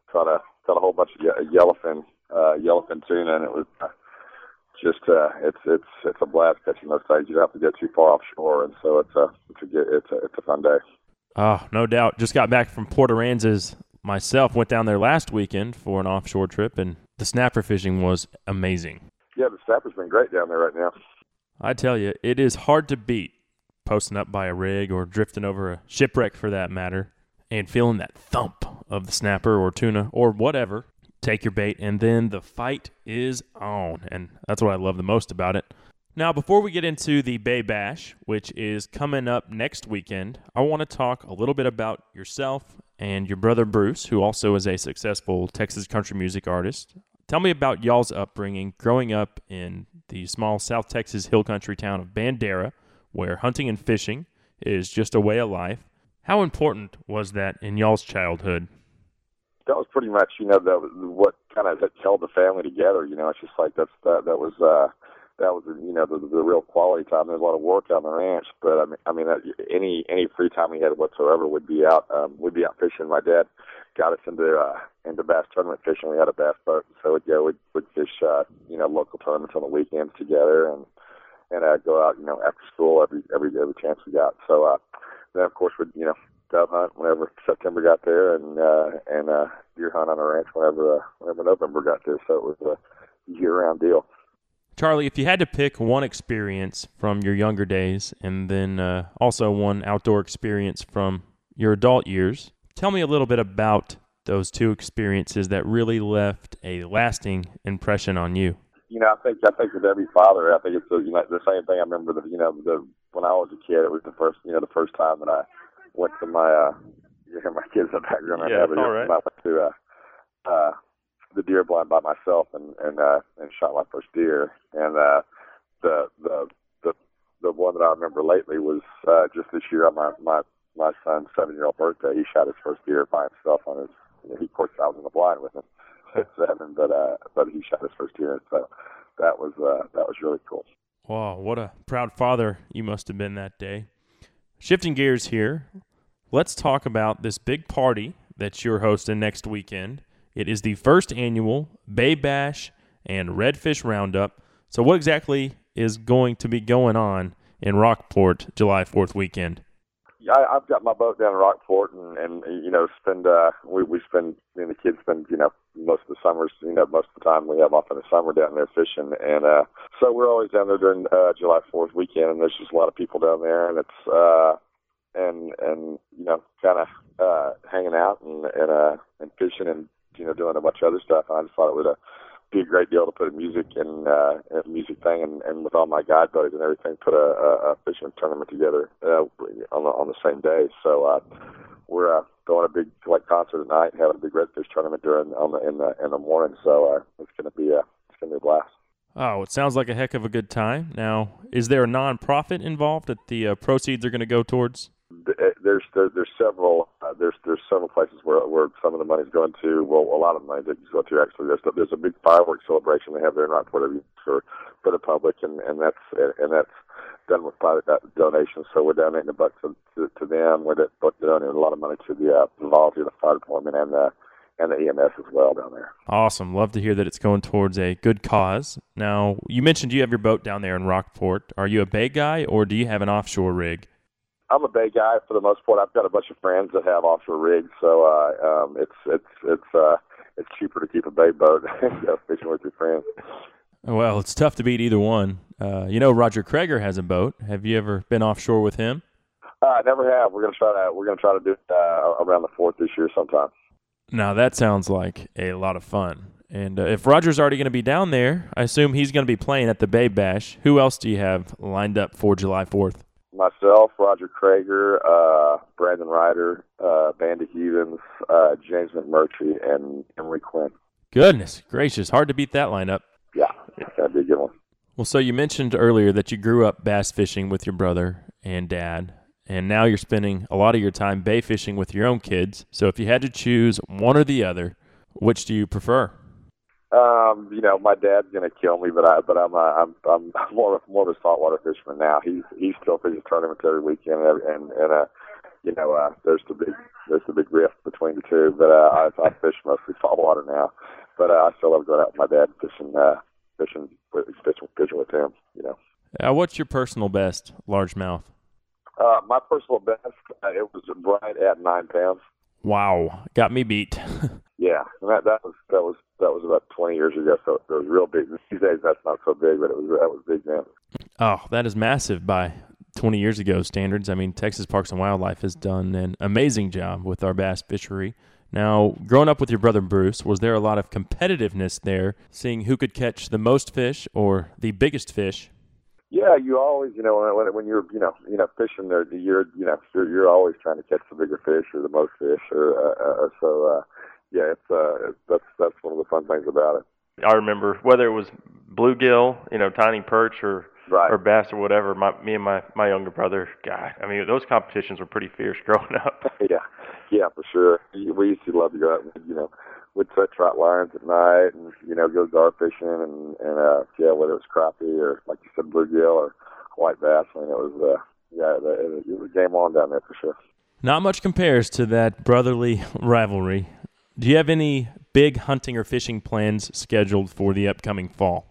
caught a caught a whole bunch of ye- yellowfin uh, yellowfin tuna, and it was uh, just uh, it's it's it's a blast catching those things. You don't have to get too far offshore, and so it's a it's a it's a, it's a fun day. Oh, no doubt. Just got back from Port Aransas myself. Went down there last weekend for an offshore trip, and the snapper fishing was amazing. Yeah, the snapper's been great down there right now. I tell you, it is hard to beat posting up by a rig or drifting over a shipwreck for that matter and feeling that thump of the snapper or tuna or whatever. Take your bait, and then the fight is on, and that's what I love the most about it. Now, before we get into the Bay Bash, which is coming up next weekend, I want to talk a little bit about yourself and your brother Bruce, who also is a successful Texas country music artist. Tell me about y'all's upbringing growing up in the small South Texas hill country town of Bandera, where hunting and fishing is just a way of life. How important was that in y'all's childhood? That was pretty much, you know, that was what kind of held the family together. You know, it's just like that's that that was uh, that was you know the, the real quality time. There's a lot of work on the ranch, but I mean, I mean, that, any any free time we had whatsoever would be out um, would be out fishing. My dad got us into uh, into bass tournament fishing. We had a bass boat, so we'd go we'd, we'd fish uh, you know local tournaments on the weekends together, and and uh, go out you know after school every every every chance we got. So uh, then of course we'd you know dove hunt whenever September got there, and uh, and uh, deer hunt on the ranch whenever uh, whenever November got there. So it was a year-round deal. Charlie, if you had to pick one experience from your younger days and then uh, also one outdoor experience from your adult years, tell me a little bit about those two experiences that really left a lasting impression on you. You know, I think I think with every father, I think it's the, you know the same thing. I remember the you know the when I was a kid, it was the first you know the first time that I went to my uh, you hear my kids in the background. Yeah, that's all right. I went to uh, uh, the deer blind by myself and and uh, and shot my first deer. And uh, the the the the one that I remember lately was uh, just this year on my my my son's seven year old birthday. He shot his first deer by himself on his. You know, he of course I was in the blind with him at seven, but uh, but he shot his first deer. So that was uh, that was really cool. Wow, what a proud father you must have been that day. Shifting gears here, let's talk about this big party that you're hosting next weekend. It is the first annual Bay Bash and Redfish Roundup. So what exactly is going to be going on in Rockport July fourth weekend? Yeah, I, I've got my boat down in Rockport, and, and you know, spend uh, we we spend, me and the kids spend, you know, most of the summers, you know, most of the time we have off in the summer down there fishing, and uh, so we're always down there during uh, July fourth weekend, and there's just a lot of people down there, and it's uh, and and you know, kind of uh, hanging out and and uh, and fishing and you know doing a bunch of other stuff. I just thought it would uh, be a great deal to put a music and uh, a music thing, and, and with all my guide buddies and everything, put a, a, a fishing tournament together uh, on the on the same day. So uh, we're uh, throwing a big like concert at night, and having a big redfish tournament during on the in the in the morning. So uh, it's gonna be a it's gonna be a blast. Oh, it sounds like a heck of a good time. Now, is there a nonprofit involved that the uh, proceeds are going to go towards? There's there, there's several uh, there's there's several places where where some of the money's going to. Well, a lot of the money that goes to actually. There's there's a big fireworks celebration they have there in Rockport every for for the public, and and that's and that's done with private donations. So we're donating a buck to to, to them. We're donating a lot of money to the, uh, the volunteer, the fire department, and the and the E M S as well down there. Awesome. Love to hear that it's going towards a good cause. Now, you mentioned you have your boat down there in Rockport. Are you a bay guy, or do you have an offshore rig? I'm a bay guy for the most part. I've got a bunch of friends that have offshore rigs, so uh, um, it's it's it's uh, it's cheaper to keep a bay boat and go fishing with your friends. Well, it's tough to beat either one. Uh, you know, Roger Krager has a boat. Have you ever been offshore with him? Uh, I never have. We're gonna try to we're gonna try to do it uh, around the fourth this year sometime. Now that sounds like a lot of fun. And uh, if Roger's already going to be down there, I assume he's going to be playing at the Bay Bash. Who else do you have lined up for July fourth? Myself, Roger Krager, uh, Brandon Ryder, uh, Bandy Heathens, uh, James McMurtry, and Emery Quinn. Goodness gracious, hard to beat that lineup. Yeah, that'd be a good one. Well, so you mentioned earlier that you grew up bass fishing with your brother and dad, and now you're spending a lot of your time bay fishing with your own kids. So if you had to choose one or the other, which do you prefer? Um, you know, my dad's gonna kill me, but I, but I'm, uh, I'm, I'm more of more of a saltwater fisherman now. He's, he still fishes tournaments every weekend, and, and, uh, you know, uh, there's the big there's the big rift between the two. But uh, I, I fish mostly saltwater now. But uh, I still love going out with my dad fishing, uh, fishing, with, fishing, fishing with him. You know. Uh, what's your personal best largemouth? Uh, my personal best, uh, it was right at nine pounds. Wow, got me beat. Yeah, and that that was that was that was about twenty years ago. So it was real big. These days, that's not so big, but it was that was big then. Oh, that is massive by twenty years ago standards. I mean, Texas Parks and Wildlife has done an amazing job with our bass fishery. Now, growing up with your brother Bruce, was there a lot of competitiveness there, seeing who could catch the most fish or the biggest fish? Yeah, you always, you know, when when you're, you know, you know, fishing there, you're, you know, you're, you're always trying to catch the bigger fish or the most fish, or uh, uh, so. Uh, yeah, it's uh, that's that's one of the fun things about it. I remember whether it was bluegill, you know, tiny perch, or right. or bass or whatever. My me and my my younger brother, God, I mean, those competitions were pretty fierce growing up. yeah, yeah, for sure. We used to love to go out and, you know, we'd set trot lines at night and, you know, go gar fishing and, and uh, yeah, whether it was crappie or, like you said, bluegill or white bass. I mean, it was, uh, yeah, it, it was game on down there for sure. Not much compares to that brotherly rivalry. Do you have any big hunting or fishing plans scheduled for the upcoming fall?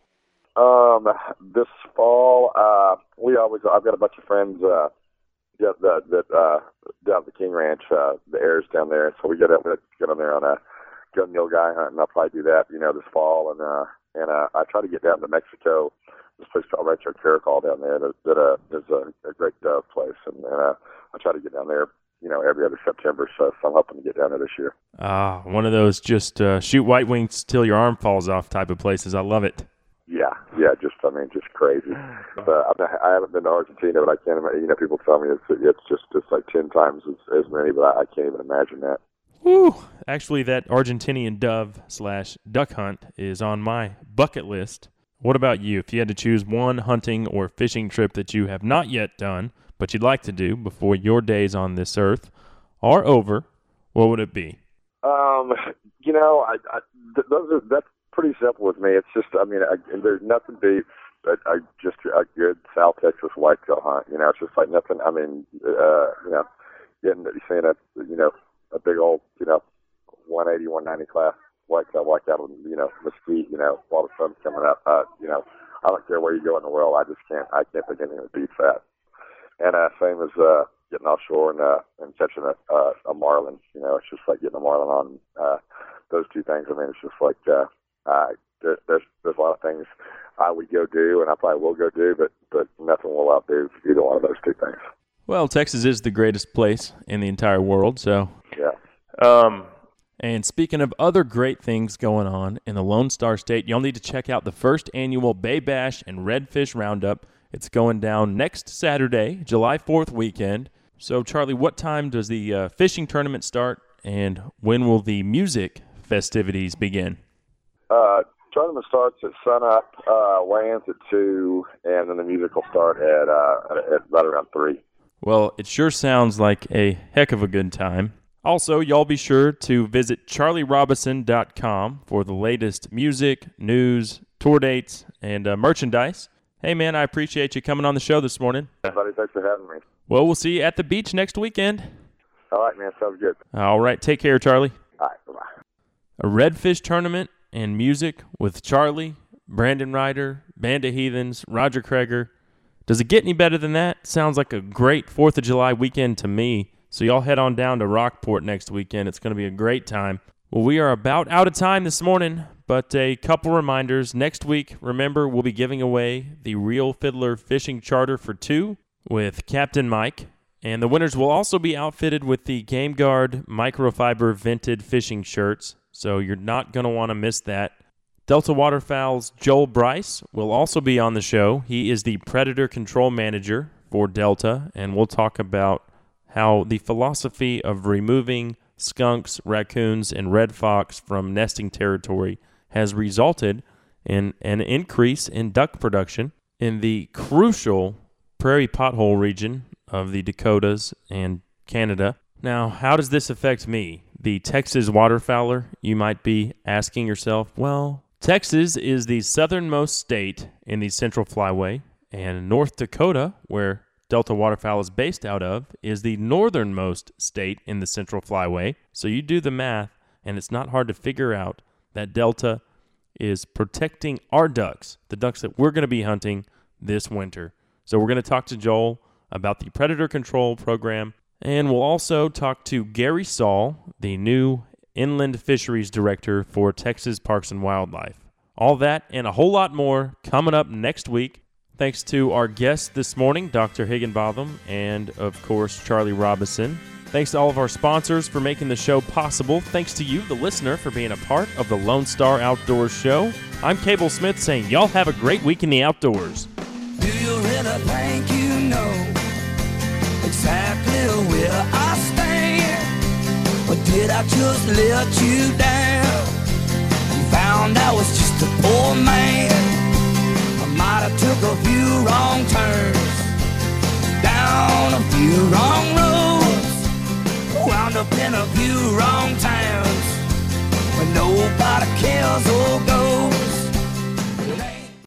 Um, this fall, uh, we always, I've got a bunch of friends, uh, that, that, that uh, down at the King Ranch, uh, the heirs down there. So we get up, we get on there on a gun meal guy hunt, and I'll probably do that, you know, this fall. And, uh, and, uh, I try to get down to Mexico, this place called Rancho Caracol down there, that, that, uh, there's a, a great dove place. And, and, uh, I try to get down there, you know, every other September, so, so I'm hoping to get down there this year. Ah, uh, one of those just uh, shoot white wings till your arm falls off type of places. I love it. Yeah, yeah, just, I mean, just crazy. Uh, I haven't been to Argentina, but I can't imagine, you know, people tell me it's, it's just, it's like ten times as, as many, but I, I can't even imagine that. Woo! Actually, that Argentinian dove slash duck hunt is on my bucket list. What about you? If you had to choose one hunting or fishing trip that you have not yet done, but you'd like to do before your days on this earth are over, what would it be? Um, you know, I, I th- those are that's pretty simple with me. It's just, I mean, I, there's nothing beats a, a, just a good South Texas whitetail hunt. You know, it's just like nothing. I mean, uh, you know, getting seeing a you know a big old you know one eighty, one ninety class whitetail whitetail, you know, mesquite. You know, while the sun's coming up. Uh, you know, I don't care where you go in the world. I just can't. I can't think anything that beats that. And uh, same as uh, getting offshore and uh, and catching a, uh, a marlin. You know, it's just like getting a marlin on. Uh, those two things. I mean, it's just like uh, uh, there, there's there's a lot of things I would go do, and I probably will go do, but but nothing will outdo either one of those two things. Well, Texas is the greatest place in the entire world, so yeah. Um. And speaking of other great things going on in the Lone Star State, y'all need to check out the first annual Bay Bash and Redfish Roundup. It's going down next Saturday, July fourth weekend. So, Charlie, what time does the uh, fishing tournament start, and when will the music festivities begin? Uh, tournament starts at sunup, uh, weigh-ins at two, and then the music will start at, uh, at right around three. Well, it sure sounds like a heck of a good time. Also, y'all be sure to visit charlie robison dot com for the latest music, news, tour dates, and uh, merchandise. Hey, man, I appreciate you coming on the show this morning. Buddy, thanks for having me. Well, we'll see you at the beach next weekend. All right, man. Sounds good. All right. Take care, Charlie. All right. Bye-bye. A redfish tournament and music with Charlie, Brandon Ryder, Band of Heathens, Roger Kreger. Does it get any better than that? Sounds like a great fourth of July weekend to me. So y'all head on down to Rockport next weekend. It's going to be a great time. Well, we are about out of time this morning, but a couple reminders. Next week, remember, we'll be giving away the Real Fiddler Fishing Charter for two with Captain Mike. And the winners will also be outfitted with the Game Guard microfiber vented fishing shirts, so you're not going to want to miss that. Delta Waterfowl's Joel Bryce will also be on the show. He is the Predator Control Manager for Delta, and we'll talk about how the philosophy of removing skunks, raccoons, and red fox from nesting territory has resulted in an increase in duck production in the crucial prairie pothole region of the Dakotas and Canada. Now, how does this affect me, the Texas waterfowler? You might be asking yourself, well, Texas is the southernmost state in the Central Flyway, and North Dakota, where Delta Waterfowl is based out of is the northernmost state in the Central Flyway. So you do the math, and it's not hard to figure out that Delta is protecting our ducks, the ducks that we're going to be hunting this winter. So we're going to talk to Joel about the predator control program, and we'll also talk to Gary Saul, the new inland fisheries director for Texas Parks and Wildlife. All that and a whole lot more coming up next week. Thanks to our guests this morning, Doctor Higginbotham, and, of course, Charlie Robinson. Thanks to all of our sponsors for making the show possible. Thanks to you, the listener, for being a part of the Lone Star Outdoors Show. I'm Cable Smith saying y'all have a great week in the outdoors. Do you really think you know exactly where I stand? Or did I just let you down? You found I was just a poor man. Might have took a few wrong turns, down a few wrong roads, wound up in a few wrong towns, where nobody cares or goes.